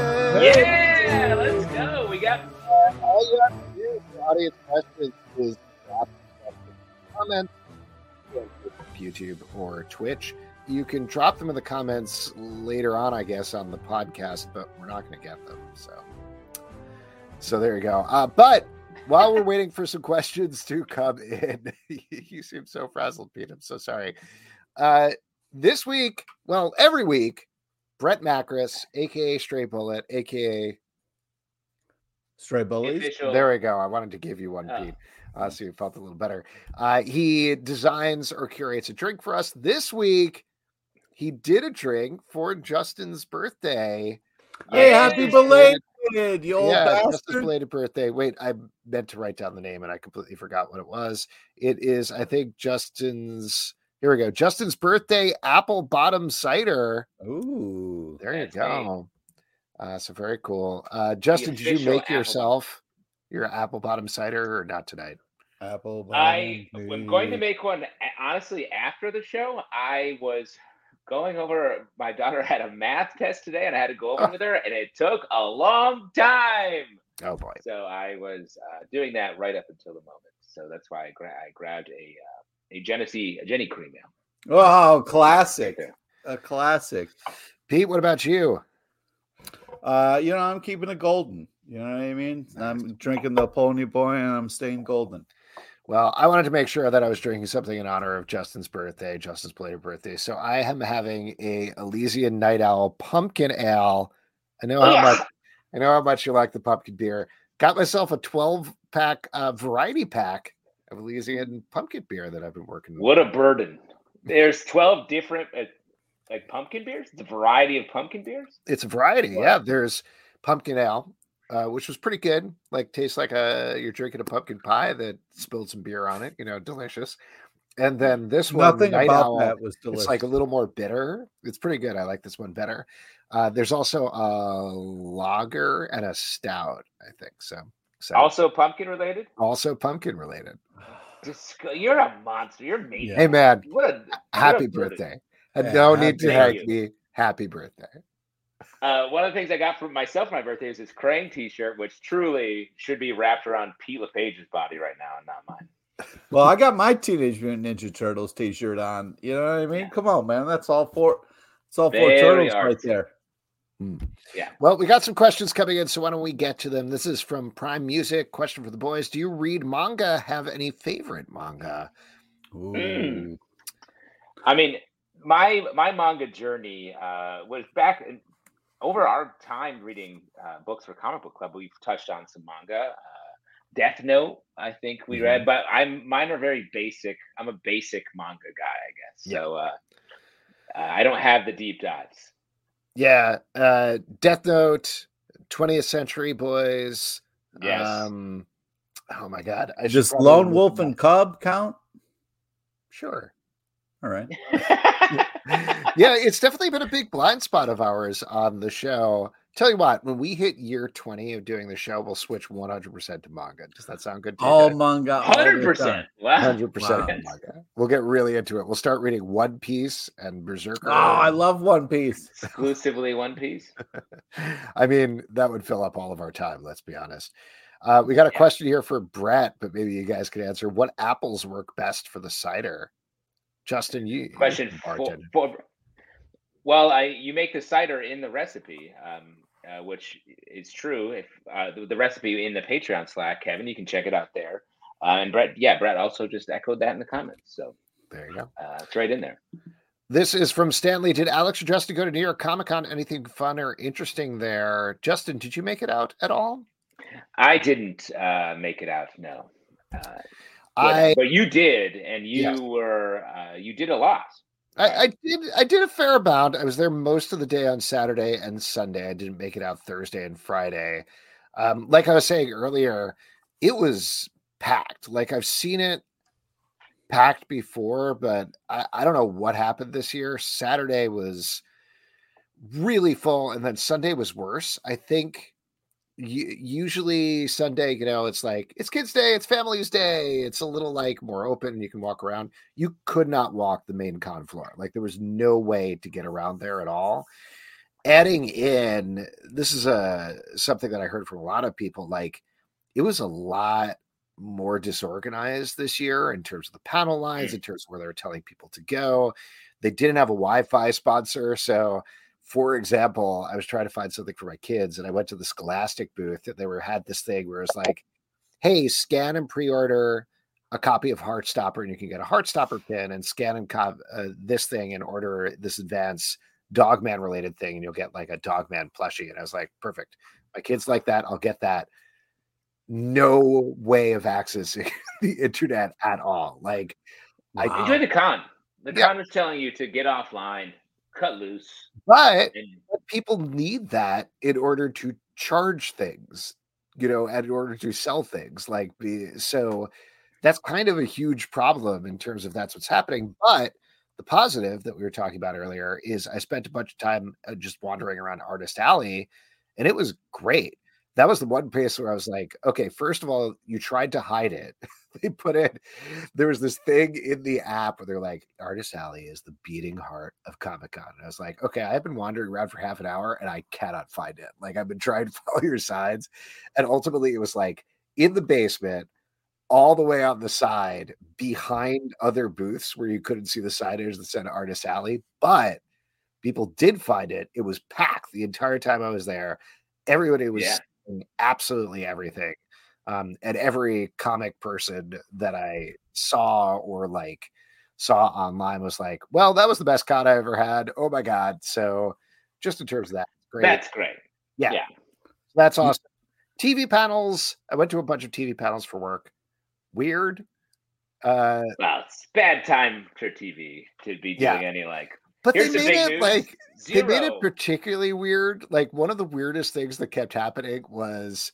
S4: Yeah, let's go. We got
S1: all you have to do for audience questions is drop comments on YouTube or Twitch. You can drop them in the comments later on, I guess, on the podcast, but we're not going to get them. So there you go. But while we're waiting for some questions to come in, you seem so frazzled, Pete. I'm so sorry. This week, well, every week, Brett Macris, a.k.a. Stray Bullet, a.k.a.
S3: Stray Bullies.
S1: There we go. I wanted to give you one, Pete, so you felt a little better. He designs or curates a drink for us. This week, he did a drink for Justin's birthday.
S3: Hey, happy belated, you old bastard.
S1: Justin's belated birthday. Wait, I meant to write down the name, and I completely forgot what it was. It is, I think, Justin's... Here we go. Justin's birthday apple bottom cider.
S3: Ooh.
S1: There you go. So very cool. Justin, did you make yourself your apple bottom cider or not tonight?
S3: Apple bottom.
S4: I'm going to make one, honestly, after the show. I was going over, my daughter had a math test today, and I had to go over with her, and it took a long time.
S1: Oh, boy.
S4: So I was doing that right up until the moment. So that's why I grabbed a Jenny cream ale.
S3: Oh, classic. A classic.
S1: Pete, what about you?
S3: I'm keeping it golden. You know what I mean? I'm drinking the Pony Boy and I'm staying golden.
S1: Well, I wanted to make sure that I was drinking something in honor of Justin's belated birthday. So I am having a Elysian Night Owl pumpkin ale. I know how much you like the pumpkin beer. Got myself a 12-pack variety pack of Elysian pumpkin beer that I've been working with.
S4: What a burden. There's 12 different like pumpkin beers? It's a variety of pumpkin beers?
S1: It's a variety, wow. Yeah. There's pumpkin ale, which was pretty good. Like tastes like you're drinking a pumpkin pie that spilled some beer on it. Delicious. And then this one,
S3: nothing
S1: Night
S3: about
S1: Owl,
S3: that was delicious.
S1: It's like a little more bitter. It's pretty good. I like this one better. There's also a lager and a stout, I think. So
S4: also pumpkin related?
S1: Also pumpkin related.
S4: You're a monster. You're amazing.
S1: Hey man, happy
S4: birthday.
S1: birthday. And no need to thank me. Happy birthday.
S4: One of the things I got for myself for my birthday is this Krang t-shirt, which truly should be wrapped around Pete LePage's body right now and not mine.
S3: Well, I got my Teenage Mutant Ninja Turtles t-shirt on. You know what I mean? Yeah. Come on, man. That's all four. It's all four turtles right there.
S4: Yeah.
S1: Well, we got some questions coming in, so why don't we get to them? This is from Prime Music. Question for the boys: do you read manga? Have any favorite manga?
S3: Ooh.
S4: I mean, my manga journey was back over our time reading books for Comic Book Club. We've touched on some manga. Death Note, I think we read, but mine are very basic. I'm a basic manga guy, I guess. Yeah. So I don't have the deep dives.
S1: Yeah, Death Note, 20th Century Boys.
S4: Yes.
S1: Oh my God!
S3: Does Lone Wolf and Cub count?
S1: Sure.
S3: All right.
S1: Yeah, it's definitely been a big blind spot of ours on the show. Tell you what, when we hit year 20 of doing the show, we'll switch 100% to manga. Does that sound good to you?
S3: All manga.
S4: 100%. Wow.
S1: 100% manga. We'll get really into it. We'll start reading One Piece and Berserker.
S3: Oh, I love One Piece.
S4: Exclusively One Piece.
S1: I mean, that would fill up all of our time, let's be honest. We got a question here for Brett, but maybe you guys could answer. What apples work best for the cider? Justin, you
S4: question well, you make the cider in the recipe, which is true. If the recipe in the Patreon Slack, Kevin, you can check it out there. And Brett also just echoed that in the comments. So
S1: there you go.
S4: It's right in there.
S1: This is from Stanley. Did Alex or Justin go to New York Comic Con? Anything fun or interesting there? Justin, did you make it out at all?
S4: I didn't make it out. No, but you did, and you did a lot.
S1: I did a fair amount. I was there most of the day on Saturday and Sunday. I didn't make it out Thursday and Friday. Like I was saying earlier, it was packed. Like I've seen it packed before, but I don't know what happened this year. Saturday was really full, and then Sunday was worse. I think usually Sunday, it's like it's kids' day, it's family's day, it's a little like more open and you can walk around. You could not walk the main con floor. Like there was no way to get around there at all. Adding in, this is something that I heard from a lot of people, like it was a lot more disorganized this year in terms of the panel lines, in terms of where they were telling people to go. They didn't have a Wi-Fi sponsor, so for example, I was trying to find something for my kids, and I went to the Scholastic booth. They had this thing where it's like, "Hey, scan and pre-order a copy of Heartstopper, and you can get a Heartstopper pin, and scan and this thing and order this advanced Dogman related thing, and you'll get like a Dogman plushie." And I was like, "Perfect, my kids like that. I'll get that." No way of accessing the internet at all. Like,
S4: wow. I enjoy the con. The con is telling you to get offline. Cut loose,
S1: but people need that in order to charge things, and in order to sell things. So that's kind of a huge problem in terms of that's what's happening. But the positive that we were talking about earlier is I spent a bunch of time just wandering around Artist Alley, and it was great. That was the one place where I was like, okay, first of all, you tried to hide it. There was this thing in the app where they're like, Artist Alley is the beating heart of Comic-Con. And I was like, okay, I've been wandering around for half an hour and I cannot find it. Like I've been trying to follow your signs. And ultimately it was like in the basement, all the way on the side behind other booths where you couldn't see the signage that said Artist Alley, but people did find it. It was packed the entire time I was there. Everybody was saying absolutely everything. And every comic person that I saw or saw online was like, well, that was the best con I ever had. Oh my God. So just in terms of that, great.
S4: That's great.
S1: Yeah. That's awesome. TV panels. I went to a bunch of TV panels for work. Weird.
S4: Well, it's bad time for TV to be doing any
S1: but they made it they made it particularly weird. Like one of the weirdest things that kept happening was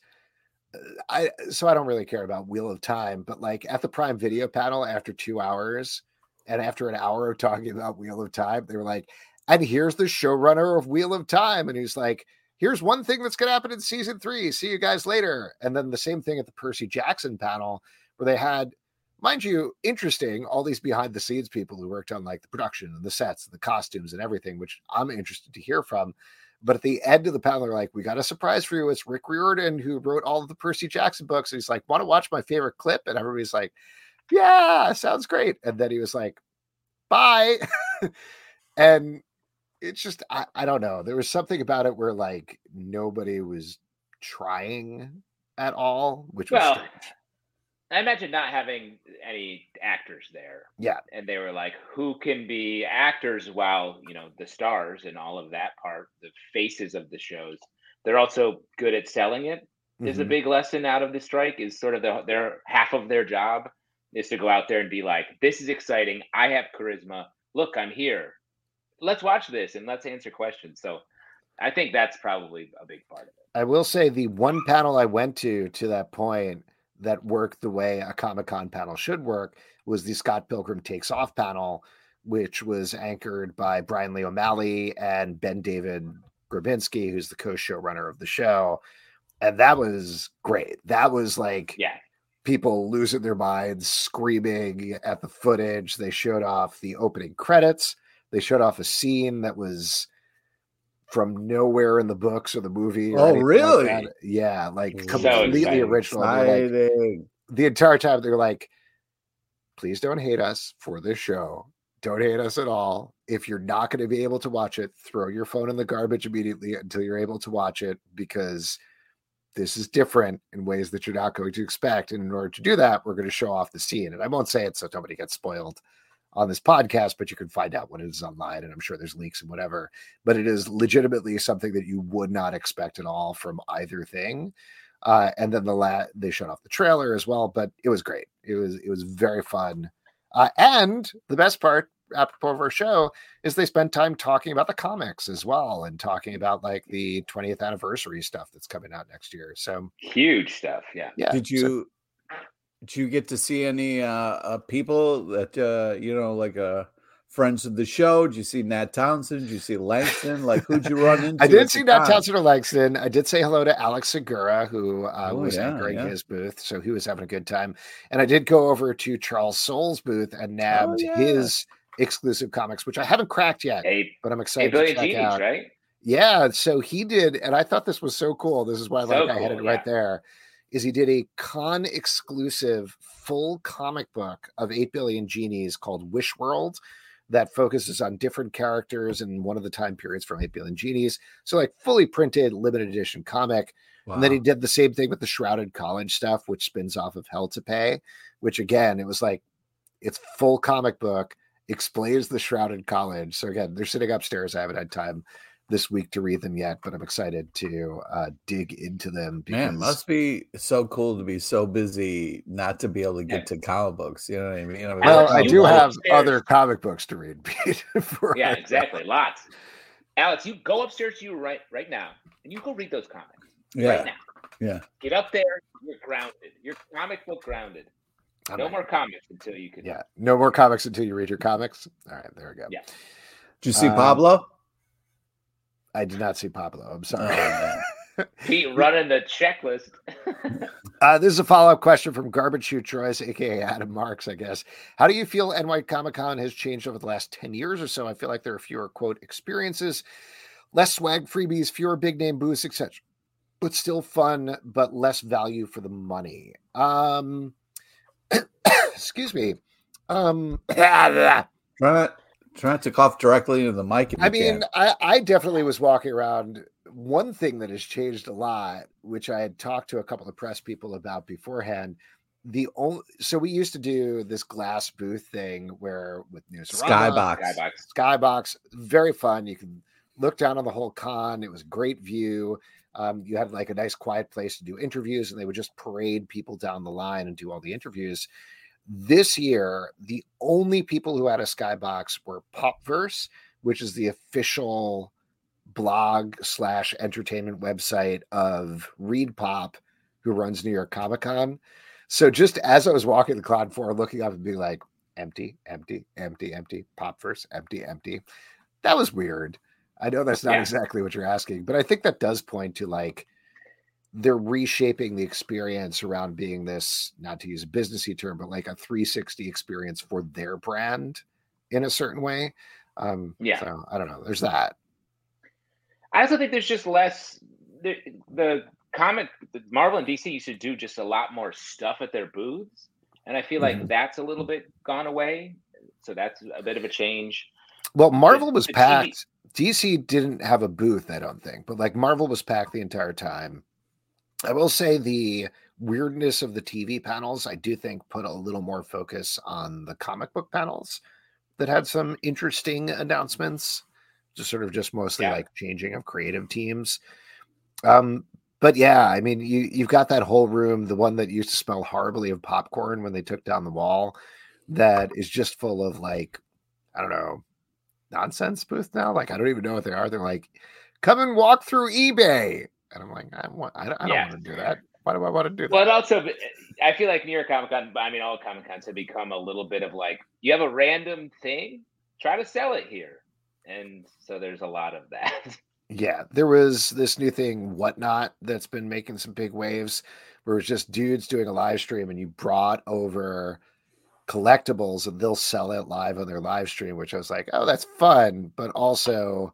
S1: I don't really care about Wheel of Time, but at the Prime Video panel after 2 hours and after an hour of talking about Wheel of Time, they were like, and here's the showrunner of Wheel of Time. And he's like, here's one thing that's going to happen in season 3. See you guys later. And then the same thing at the Percy Jackson panel where they had, mind you, interesting, all these behind the scenes people who worked on the production and the sets and the costumes and everything, which I'm interested to hear from. But at the end of the panel, they're like, we got a surprise for you. It's Rick Riordan, who wrote all of the Percy Jackson books. And he's like, want to watch my favorite clip? And everybody's like, yeah, sounds great. And then he was like, bye. And it's just, I don't know. There was something about it where nobody was trying at all, which was strange.
S4: I imagine not having any actors there.
S1: Yeah.
S4: And they were like, who can be actors while, the stars and all of that part, the faces of the shows, they're also good at selling it. Is a big lesson out of the strike is sort of their half of their job is to go out there and be like, this is exciting. I have charisma. Look, I'm here. Let's watch this and let's answer questions. So I think that's probably a big part of it.
S1: I will say the one panel I went to that point that worked the way a Comic-Con panel should work was the Scott Pilgrim Takes Off panel, which was anchored by Brian Lee O'Malley and Ben David Grabinski, who's the co-showrunner of the show. And that was great. That was people losing their minds, screaming at the footage. They showed off the opening credits. They showed off a scene that was from nowhere in the books or the movie.
S3: Oh, really?
S1: Yeah, completely original. The entire time they're like, please don't hate us for this show. Don't hate us at all. If you're not going to be able to watch it, throw your phone in the garbage immediately until you're able to watch it, because this is different in ways that you're not going to expect. And in order to do that, we're going to show off the scene. And I won't say it so nobody gets spoiled on this podcast, but you can find out when it is online, and I'm sure there's leaks and whatever, but it is legitimately something that you would not expect at all from either thing. And then they showed off the trailer as well, but it was great. It was very fun. And the best part, apropos of our show, is they spent time talking about the comics as well and talking about like the 20th anniversary stuff that's coming out next year. So
S4: huge stuff. Yeah.
S3: Did you get to see any people that like friends of the show? Did you see Nat Townsend? Did you see Langston? Like, who'd you run into?
S1: I did see Nat Townsend or Langston. I did say hello to Alex Segura, who was anchoring his booth, so he was having a good time. And I did go over to Charles Soule's booth and nabbed his exclusive comics, which I haven't cracked yet, but I'm excited to check out.
S4: Right?
S1: Yeah, so he did, and I thought this was so cool. This is why I had it right there. Is he did a con exclusive full comic book of 8 Billion Genies called Wish World that focuses on different characters in one of the time periods from 8 Billion Genies. So like fully printed limited edition comic. Wow. And then he did the same thing with the Shrouded College stuff, which spins off of Hell to Pay, which again, it was like, it's full comic book, explains the Shrouded College. So again, they're sitting upstairs. I haven't had time this week to read them yet, but I'm excited to dig into them.
S3: Man, it must be so cool to be so busy not to be able to get to comic books. You know what I mean?
S1: Well, I do have other comic books to read.
S4: Yeah, exactly. Lots. Alex, you go upstairs to you right now, and you go read those comics right now.
S3: Yeah.
S4: Get up there. You're grounded. You're comic book grounded. No more comics until you can.
S1: Yeah. No more comics until you read your comics. All right. There we go.
S4: Yeah.
S3: Did you see Pablo?
S1: I did not see Pablo. I'm sorry.
S4: Pete running the checklist.
S1: This is a follow-up question from Garbage Shoot Troyes, aka Adam Marks, I guess. How do you feel NY Comic Con has changed over the last 10 years or so? I feel like there are fewer, quote, experiences, less swag freebies, fewer big name booths, etc. But still fun, but less value for the money. Excuse me.
S3: Try not to cough directly into the mic.
S1: I mean, I definitely was walking around. One thing that has changed a lot, which I had talked to a couple of press people about beforehand, so we used to do this glass booth thing where with Skybox, very fun. You can look down on the whole con. It was a great view. You had like a nice quiet place to do interviews, and they would just parade people down the line and do all the interviews. This year, the only people who had a Skybox were Popverse, which is the official blog/entertainment website of Reed Pop, who runs New York Comic Con. So just as I was walking the cloud floor, looking up and being like, empty, empty, empty, empty, Popverse, empty, empty. That was weird. I know that's not exactly what you're asking, but I think that does point to like, they're reshaping the experience around being this, not to use a businessy term, but like a 360 experience for their brand in a certain way. So I don't know. There's that.
S4: I also think there's just less. The Marvel and DC used to do just a lot more stuff at their booths, and I feel like that's a little bit gone away. So that's a bit of a change.
S1: Well, Marvel was packed. DC didn't have a booth, I don't think, but like Marvel was packed the entire time. I will say the weirdness of the TV panels, I do think put a little more focus on the comic book panels that had some interesting announcements, just mostly like changing of creative teams. But yeah, I mean, you've got that whole room, the one that used to smell horribly of popcorn when they took down the wall, that is just full of like, I don't know, nonsense booth now. Like, I don't even know what they are. They're like, come and walk through eBay. And I'm like, I don't want to do that. Why do I want to do that?
S4: Well, also, I feel like New York Comic Con, I mean, all Comic Cons have become a little bit of like, you have a random thing, try to sell it here. And so there's a lot of that.
S1: Yeah, there was this new thing, Whatnot, that's been making some big waves, where it's just dudes doing a live stream and you brought over collectibles and they'll sell it live on their live stream, which I was like, oh, that's fun. But also,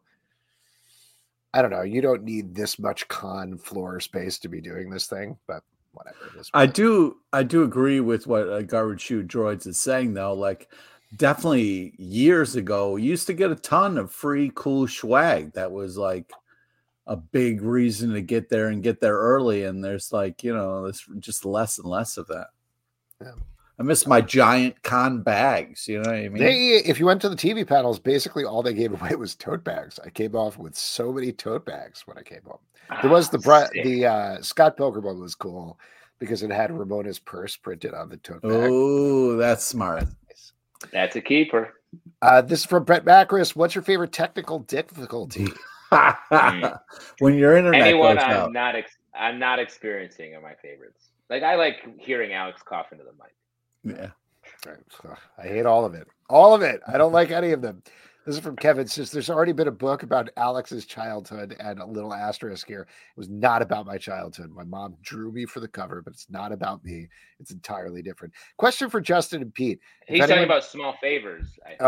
S1: I don't know, you don't need this much con floor space to be doing this thing, but whatever it is.
S3: I do agree with what Garbage Shoot Droids is saying, though. Like, definitely years ago, we used to get a ton of free cool swag. That was like a big reason to get there and get there early. And there's like, there's just less and less of that.
S1: Yeah.
S3: I miss my giant con bags. You know what I mean?
S1: If you went to the TV panels, basically all they gave away was tote bags. I came off with so many tote bags when I came home. There was the Scott Pilgrim one was cool because it had Ramona's purse printed on the tote bag.
S3: Oh, that's smart.
S4: That's a keeper.
S1: This is from Brett Macris. What's your favorite technical difficulty?
S3: When your internet
S4: Anyone
S3: goes
S4: I'm
S3: out.
S4: I'm not experiencing are my favorites. Like I like hearing Alex cough into the mic.
S3: Yeah.
S1: I hate all of it. All of it. I don't like any of them. This is from Kevin. Says there's already been a book about Alex's childhood, and a little asterisk here. It was not about my childhood. My mom drew me for the cover, but it's not about me. It's entirely different. Question for Justin and Pete.
S4: He's talking about small favors.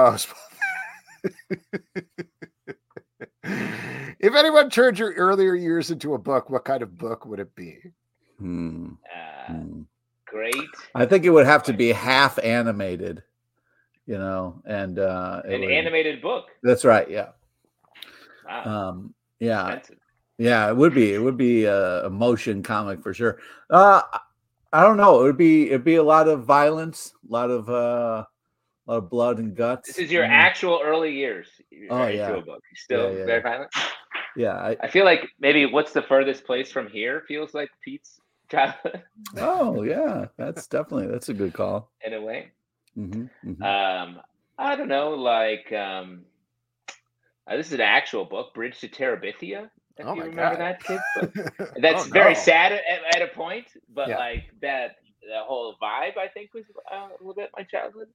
S1: If anyone turned your earlier years into a book, what kind of book would it be?
S4: Great.
S3: I think it would have to be half animated, you know, and
S4: animated book.
S3: That's right. Yeah.
S4: Wow.
S3: Yeah.
S4: Expensive.
S3: Yeah. It would be a motion comic for sure. I don't know. It'd be a lot of violence, a lot of blood and guts.
S4: This is your actual early years.
S3: Oh yeah.
S4: Into a book. Still very violent.
S3: Yeah.
S4: I feel like maybe what's the furthest place from here feels like Pete's childhood.
S3: Oh yeah, that's a good call.
S4: In a way.
S3: Mm-hmm.
S4: I don't know, like this is an actual book, Bridge to Terabithia. If you remember that kid book. That's very sad at a point, but like that the whole vibe I think was a little bit my childhood.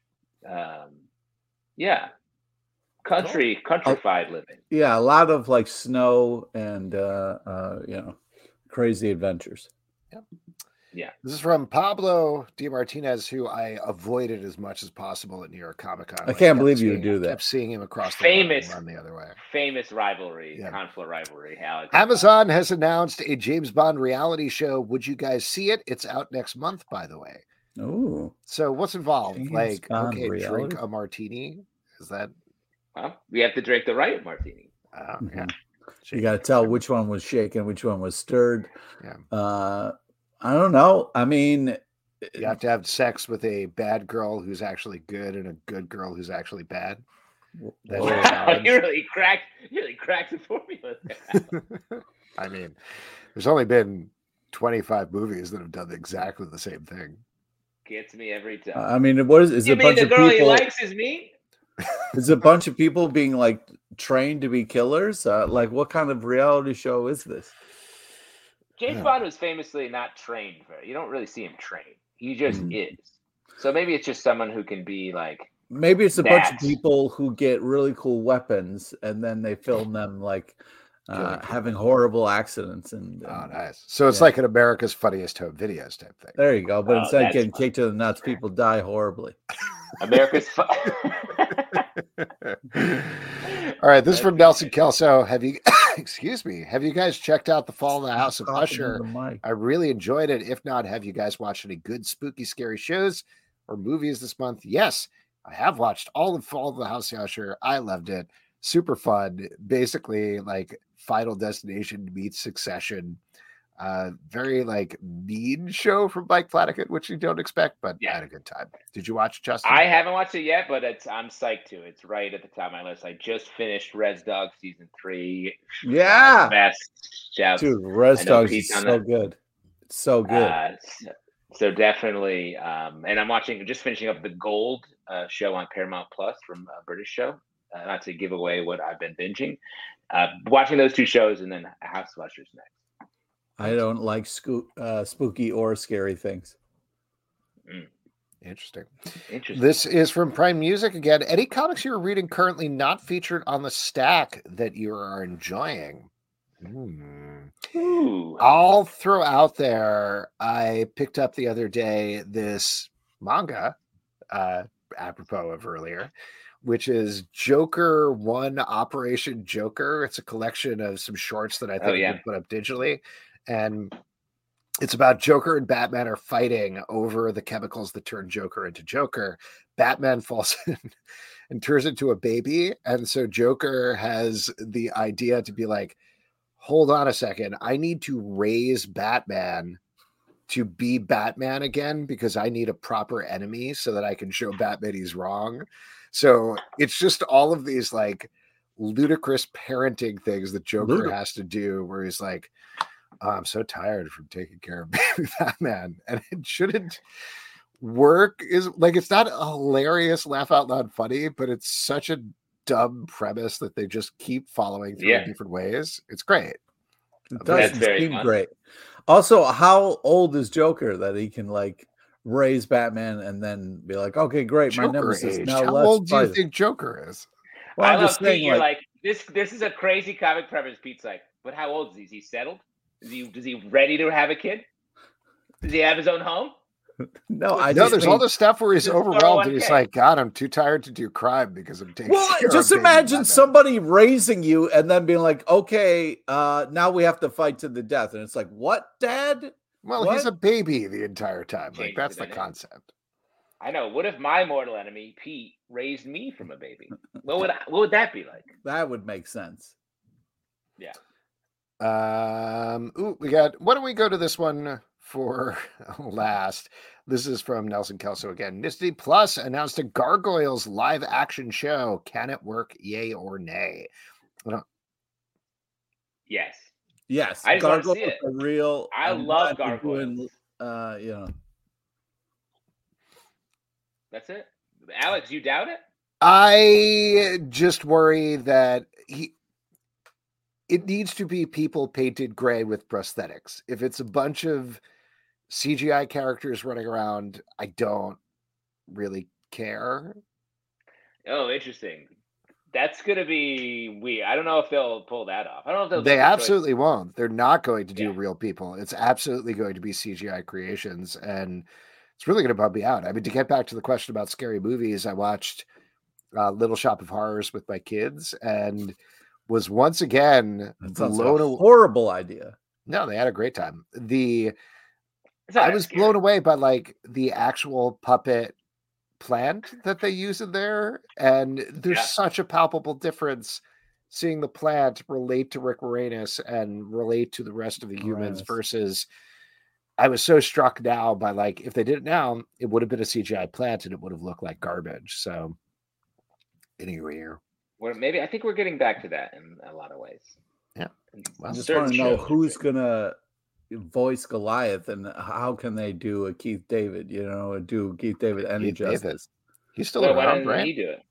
S4: Countrified living.
S3: Yeah, a lot of like snow and crazy adventures.
S1: Yep.
S4: Yeah.
S1: This is from Pablo Di Martinez, who I avoided as much as possible at New York Comic Con.
S3: I can't believe you would do that.
S1: Kept seeing him across the
S4: famous
S1: run the other way.
S4: Famous rivalry, conflict rivalry. Alex.
S1: Amazon has announced a James Bond reality show. Would you guys see it? It's out next month, by the way.
S3: Oh.
S1: So what's involved?
S3: James Bond
S1: drink
S3: reality?
S1: a martini. Is that?
S4: Well, we have to drink the right martini.
S1: Yeah.
S3: You got to tell which one was shaken, which one was stirred.
S1: Yeah.
S3: I don't know. I mean,
S1: you have to have sex with a bad girl who's actually good and a good girl who's actually bad.
S4: Wow, you really cracked the formula there.
S1: I mean, there's only been 25 movies that have done exactly the same thing.
S4: Gets me every time.
S3: I mean, what is
S4: you
S3: a bunch
S4: the
S3: of
S4: girl
S3: people?
S4: He likes is me.
S3: Is a bunch of people being like trained to be killers? Like, what kind of reality show is this?
S4: James Bond was famously not trained. You don't really see him train. He just is. So maybe it's just someone who can be like.
S3: Maybe it's a bunch of people who get really cool weapons and then they film them like having horrible accidents. And
S1: nice. So it's like an America's Funniest Home Videos type thing.
S3: There you go. But instead of getting kicked to the nuts, people die horribly.
S4: America's
S1: All right, this is from Nelson Kelso. Have you have you guys checked out The Fall of the House of Usher? I really enjoyed it. If not, have you guys watched any good spooky scary shows or movies this month? Yes, I have watched all of Fall of the House of Usher. I loved it. Super fun. Basically like Final Destination meets Succession. Very like mean show from Mike Flanagan, which you don't expect, but I had a good time. Did you watch it, Justin?
S4: I haven't watched it yet, but I'm psyched to. It's right at the top of my list. I just finished Res Dog season 3.
S3: Yeah,
S4: best.
S3: Dude, Res Dog is so good. It's so good.
S4: So definitely, and I'm just finishing up the Gold show on Paramount Plus from a British show. Not to give away what I've been binging. Watching those two shows and then House of Usher's next.
S3: I don't like spooky or scary things.
S1: Interesting.
S4: Interesting.
S1: This is from Prime Music again. Any comics you're reading currently not featured on the stack that you are enjoying? I'll throw out there. I picked up the other day this manga, apropos of earlier, which is Joker 1 Operation Joker. It's a collection of some shorts that I think you put up digitally. And it's about Joker and Batman are fighting over the chemicals that turn Joker into Joker. Batman falls in and turns into a baby. And so Joker has the idea to be like, hold on a second. I need to raise Batman to be Batman again because I need a proper enemy so that I can show Batman he's wrong. So it's just all of these like ludicrous parenting things that Joker has to do where he's like, oh, I'm so tired from taking care of baby Batman. And it shouldn't work. Is like, it's not a hilarious, laugh out loud funny, but it's such a dumb premise that they just keep following through in different ways. It's great.
S3: It doesn't seem great. Also, how old is Joker that he can like raise Batman and then be like, okay, great, my nemesis. Now
S1: how
S3: let's
S1: old do you
S3: fight.
S1: think Joker is?
S4: Well, I love Pete. You're like, this is a crazy comic premise. Pete's like, but how old is he? Is he settled? Is he ready to have a kid? Does he have his own home?
S3: No,
S1: there's all this stuff where he's overwhelmed and he's like, God, I'm too tired to do crime because I'm taking care
S3: just
S1: of
S3: imagine somebody raising you and then being like, okay, now we have to fight to the death. And it's like, what, Dad?
S1: Well,
S3: what?
S1: He's a baby the entire time. Like, that's the concept.
S4: I know. What if my mortal enemy, Pete, raised me from a baby? What would that be like?
S3: That would make sense.
S4: Yeah.
S1: We got, why don't we go to this one for last? This is from Nelson Kelso again. Disney Plus announced a Gargoyles live action show. Can it work? Yay or nay?
S4: Yes.
S3: Yes.
S4: I just want to see it.
S3: Are real.
S4: I love Gargoyles. That's it. Alex, you doubt it?
S1: I just worry that it needs to be people painted gray with prosthetics. If it's a bunch of CGI characters running around, I don't really care.
S4: Oh, interesting. That's going to be weird. I don't know if they'll pull that off. I don't know if
S1: they absolutely won't. They're not going to do real people. It's absolutely going to be CGI creations, and it's really going to bum me out. I mean, to get back to the question about scary movies, I watched Little Shop of Horrors with my kids and was once again
S3: blown away. Horrible idea.
S1: No, they had a great time. I was blown away by like the actual puppet plant that they use in there, and there's such a palpable difference seeing the plant relate to Rick Moranis and relate to the rest of the humans versus I was so struck now by like, if they did it now, it would have been a CGI plant and it would have looked like garbage. So anyway,
S4: maybe I think we're getting back to that in a lot of ways.
S1: Yeah.
S3: I just want to know who's gonna voice Goliath and how can they do a Keith David, do Keith David any justice.
S1: He's still around,
S4: why doesn't
S1: right?
S4: he do it?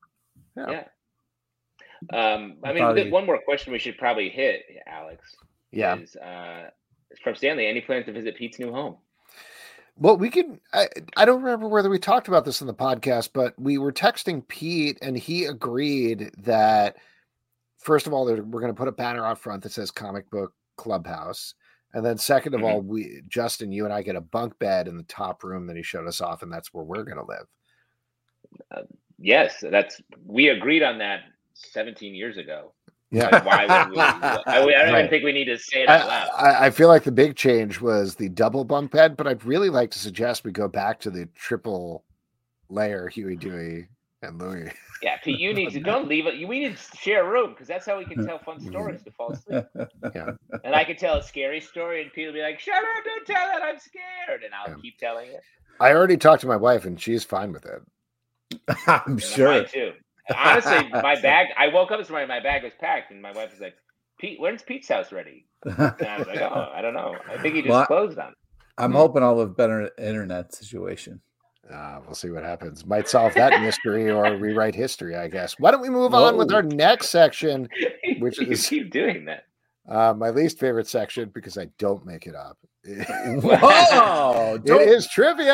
S4: I mean, one more question we should probably hit, Alex.
S1: Yeah.
S4: Is from Stanley, any plans to visit Pete's new home?
S1: Well, we can. I don't remember whether we talked about this in the podcast, but we were texting Pete and he agreed that, first of all, we're going to put a banner out front that says Comic Book Clubhouse. And then second of all, Justin, you and I get a bunk bed in the top room that he showed us off, and that's where we're going to live.
S4: Yes, we agreed on that 17 years ago.
S1: Yeah.
S4: Like, why would we? I don't even think we need to say it out loud.
S1: I feel like the big change was the double bunk bed, but I'd really like to suggest we go back to the triple layer Huey, Dewey, and Louie.
S4: Yeah, Pete, you need to don't leave it. We need to share a room because that's how we can tell fun stories to fall asleep.
S1: Yeah,
S4: and I can tell a scary story, and Pete will be like, "Shut up! Don't tell it. I'm scared," and I'll keep telling it.
S1: I already talked to my wife, and she's fine with it.
S3: I'm sure.
S4: Mine too. Honestly, my bag. I woke up this morning, my bag was packed, and my wife was like, "Pete, when's Pete's house ready?" And I was like, "Oh, I don't know. I think he just closed on it."
S3: I'm hoping I'll have a better internet situation.
S1: We'll see what happens. Might solve that mystery or rewrite history, I guess. Why don't we move on with our next section, which is
S4: keep doing that.
S1: My least favorite section because I don't make it up.
S3: Whoa!
S1: It is trivia.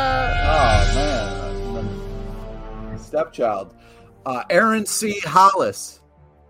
S3: Oh man, stepchild. Aaron C. Hollis.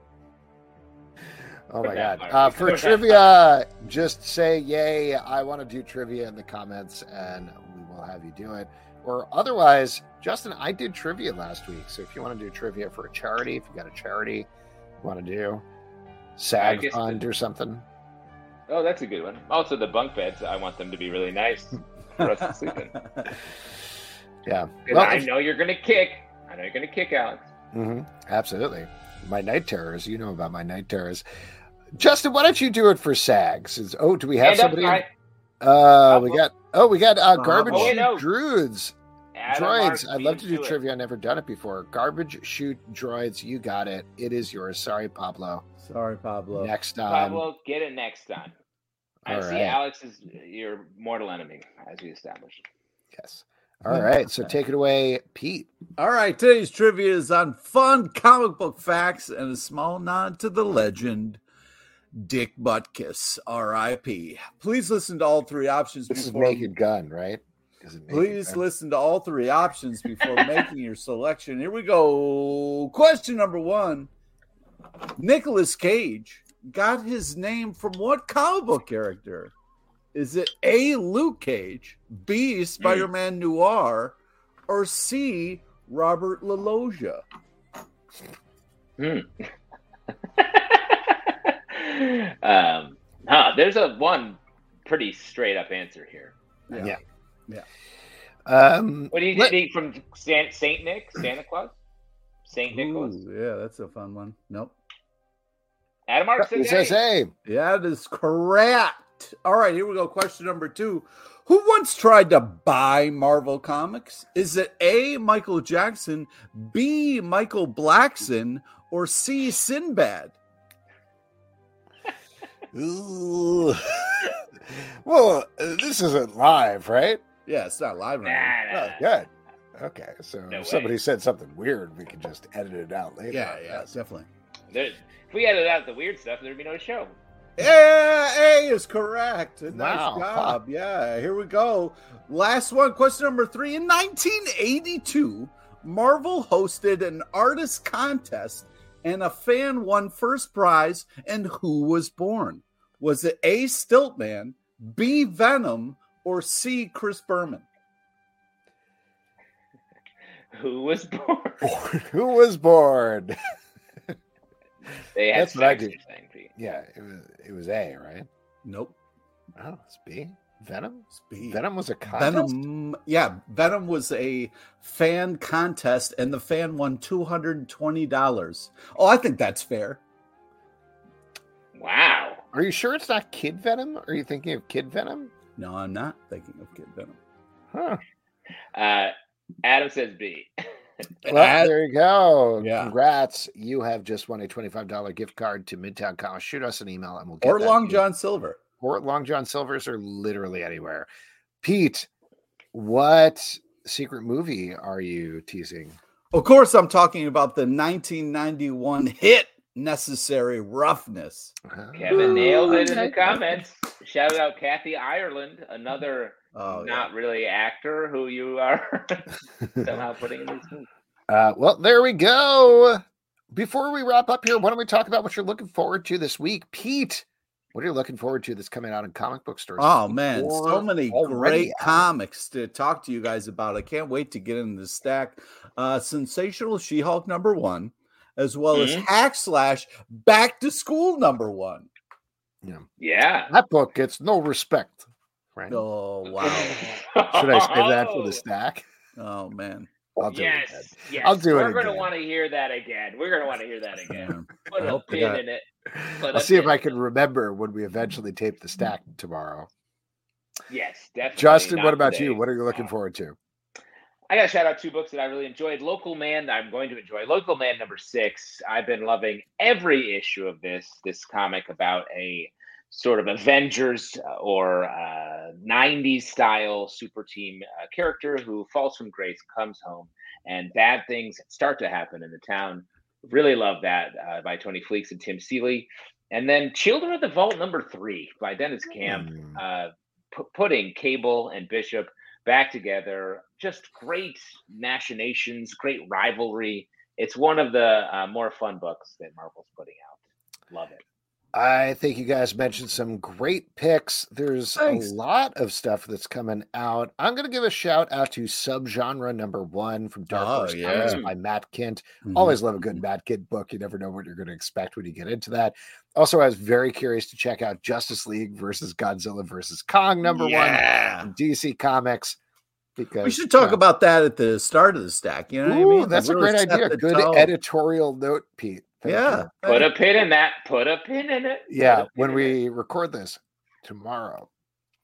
S1: Oh my God. For trivia, just say yay. I want to do trivia in the comments and we will have you do it. Or otherwise, Justin, I did trivia last week. So if you want to do trivia for a charity, if you got a charity you want to do, SAG Fund or something.
S4: Oh, that's a good one. Also, the bunk beds, I want them to be really nice for us to sleep in.
S1: Yeah.
S4: Well, I know you're going to kick. I know you're going to kick, Alex.
S1: Mm-hmm. Absolutely. My night terrors. You know about my night terrors. Justin, why don't you do it for SAG? Do we have somebody? We got Garbage
S3: Oh,
S4: wait,
S1: Chute
S4: no.
S1: Druids.
S4: Adam
S1: Droids.
S4: Marks
S1: I'd
S4: beat
S1: love
S4: him
S1: to do
S4: it.
S1: trivia. I've never done it before. Garbage Chute Droids. You got it. It is yours. Sorry, Pablo.
S3: Sorry, Pablo.
S1: Next time.
S4: Pablo, get it next time. I
S1: All
S4: see
S1: right.
S4: Alex is your mortal enemy, as we established.
S1: Yes. All right. So take it away, Pete.
S3: All right, today's trivia is on fun comic book facts and a small nod to the legend, Dick Butkus, R.I.P. Please listen to all three options
S1: This is
S3: before.
S1: Naked Gun, right? Is it Naked
S3: Please
S1: Gun?
S3: listen to all three options before making your selection. Here we go. Question number 1. Nicolas Cage got his name from what comic book character? Is it A, Luke Cage, B, Spider-Man Noir, or C, Robert LaLoggia?
S4: There's one pretty straight up answer here.
S1: Yeah.
S4: What do you think from Saint Nick? Santa Claus? Saint Nicholas?
S3: Ooh, yeah, that's a fun one. Nope.
S4: Adam Mark
S1: It
S4: says
S1: says
S4: A.
S1: A.
S3: Yeah, that is correct. All right, here we go. Question number 2. Who once tried to buy Marvel Comics? Is it A, Michael Jackson, B, Michael Blackson, or C, Sinbad?
S1: Ooh. Well, this isn't live, right?
S3: Yeah, it's not live right now.
S1: Oh, good. Okay, so
S4: No
S1: if somebody
S4: way.
S1: said something weird, we can just edit it out later.
S3: Yeah, definitely.
S4: If we edit out the weird stuff, there'd be no show.
S3: Yeah, A is correct. Nice
S1: Wow.
S3: job. Yeah, here we go. Last one. Question number 3. In 1982, Marvel hosted an artist contest and a fan won first prize. And who was born? Was it A, Stiltman, B, Venom, or C, Chris Berman?
S4: Who was born?
S1: Who was born?
S4: They had
S1: That's what I
S4: sex,
S1: do.
S4: you're saying, Pete.
S1: Yeah, it was A, right?
S3: Nope.
S1: Oh, it's B. Venom?
S3: It's B.
S1: Venom was a contest?
S3: Venom was a fan contest, and the fan won $220. Oh, I think that's fair.
S4: Wow.
S1: Are you sure it's not Kid Venom? Are you thinking of Kid Venom?
S3: No, I'm not thinking of Kid Venom.
S1: Huh.
S4: Adam says B.
S1: Well, there you go.
S3: Yeah.
S1: Congrats. You have just won a $25 gift card to Midtown Comics. Shoot us an email and we'll get
S3: Or
S1: that
S3: Long
S1: to you.
S3: John Silver.
S1: Or Long John Silver's are literally anywhere. Pete, what secret movie are you teasing?
S3: Of course, I'm talking about the 1991 hit Necessary Roughness.
S4: Kevin nailed it in the
S5: okay.
S4: comments. Shout out Kathy Ireland, another
S3: Oh,
S4: not really actor who you are somehow putting in this movie.
S1: Well, there we go. Before we wrap up here, why don't we talk about what you're looking forward to this week? Pete, what are you looking forward to that's coming out in comic book stores?
S3: Oh man, so
S1: Or
S3: many
S1: already
S3: great
S1: out?
S3: comics to talk to you guys about. I can't wait to get into the stack. Sensational She-Hulk #1, as well as Hack Slash Back to School #1.
S4: Yeah.
S1: That book gets no respect. Right?
S3: Oh wow.
S1: Should I save that for the stack?
S3: Oh man.
S1: I'll do it again.
S4: Yes, yes.
S1: I'll do it
S4: We're going to
S1: again.
S4: want to hear that again. We're going to want to hear that again. Put a
S3: hope I
S4: pin
S3: got-
S4: in it.
S1: I'll see if I can remember when we eventually tape the stack tomorrow.
S4: Yes, definitely.
S1: Justin,
S4: not
S1: what about
S4: today.
S1: you? What are you looking forward to?
S4: I got to shout out 2 books that I really enjoyed. Local Man, I'm going to enjoy. Local Man #6. I've been loving every issue of this comic about a sort of Avengers or 90s style super team character who falls from grace, comes home, and bad things start to happen in the town. Really love that by Tony Fleeks and Tim Seeley. And then Children of the Vault #3 by Dennis Camp, putting Cable and Bishop back together. Just great machinations, great rivalry. It's one of the more fun books that Marvel's putting out. Love it.
S1: I think you guys mentioned some great picks. There's
S3: Thanks.
S1: a lot of stuff that's coming out. I'm going to give a shout out to Subgenre #1 from Dark
S3: Oh,
S1: Horse
S3: yeah.
S1: Comics by Matt Kint.
S3: Mhm.
S1: Always love a good Matt Kint book. You never know what you're going to expect when you get into that. Also, I was very curious to check out Justice League versus Godzilla versus Kong #1 from DC Comics. Because
S3: We should talk about that at the start of the stack. You know what I mean?
S1: that's a
S3: Really
S1: great
S3: set
S1: idea.
S3: the
S1: Good
S3: tone.
S1: editorial note, Pete. Thank
S3: Yeah.
S1: you.
S4: Put a pin in that. Put a pin in it.
S1: Yeah,
S4: Put a pin
S1: when
S4: in
S1: we record this tomorrow.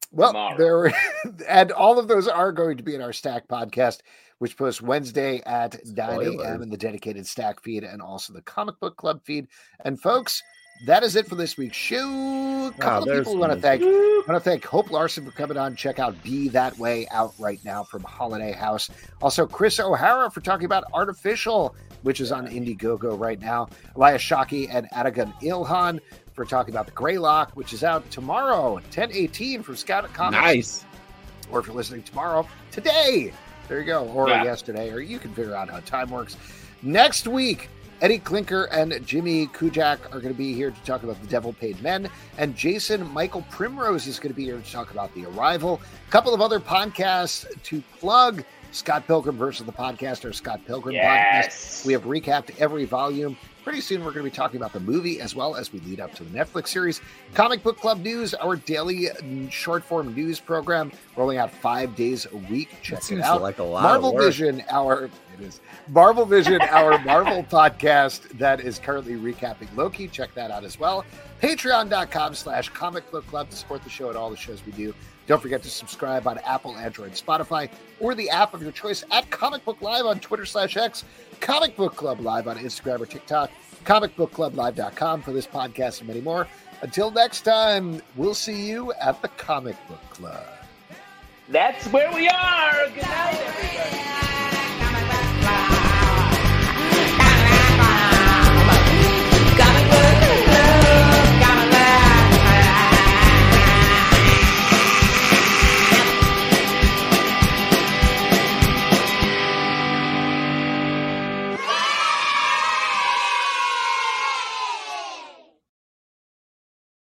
S1: Well,
S4: tomorrow.
S1: and all of those are going to be in our Stack podcast, which posts Wednesday at 9 a.m.
S3: Spoilers.
S1: in the dedicated Stack feed and also the Comic Book Club feed. And folks, that is it for this week's show. A couple of
S3: there's
S1: people we want to
S3: some-
S1: thank. I want to thank Hope Larson for coming on. Check out Be That Way out right now from Holiday House. Also, Chris O'Hara for talking about Artificial, which is on Indiegogo right now. Elias Shockey and Adagan Ilhan for talking about The Greylock, which is out tomorrow, 10/18 from Scout Comics.
S3: Nice.
S1: Or if you're listening tomorrow, today. There you go. Or
S4: Yeah.
S1: yesterday, or you can figure out how time works. Next week, Eddie Klinker and Jimmy Kujak are going to be here to talk about The Devil Paid Men, and Jason Michael Primrose is going to be here to talk about The Arrival. A couple of other podcasts to plug. Scott Pilgrim versus the Podcaster, Scott Pilgrim
S4: Yes.
S1: podcast. We have recapped every volume. Pretty soon, we're going to be talking about the movie as well as we lead up to the Netflix series. Comic Book Club News, our daily short form news program, rolling out 5 days a week. Check
S3: That
S1: it
S3: seems
S1: out.
S3: like a lot
S1: Marvel
S3: of work.
S1: Vision, our Marvel podcast that is currently recapping Loki. Check that out as well. Patreon.com/Comic Book Club to support the show and all the shows we do. Don't forget to subscribe on Apple, Android, Spotify, or the app of your choice at Comic Book Live on Twitter/X, Comic Book Club Live on Instagram or TikTok, comicbookclublive.com for this podcast and many more. Until next time, we'll see you at the Comic Book Club.
S4: That's where we are. Good night, everybody.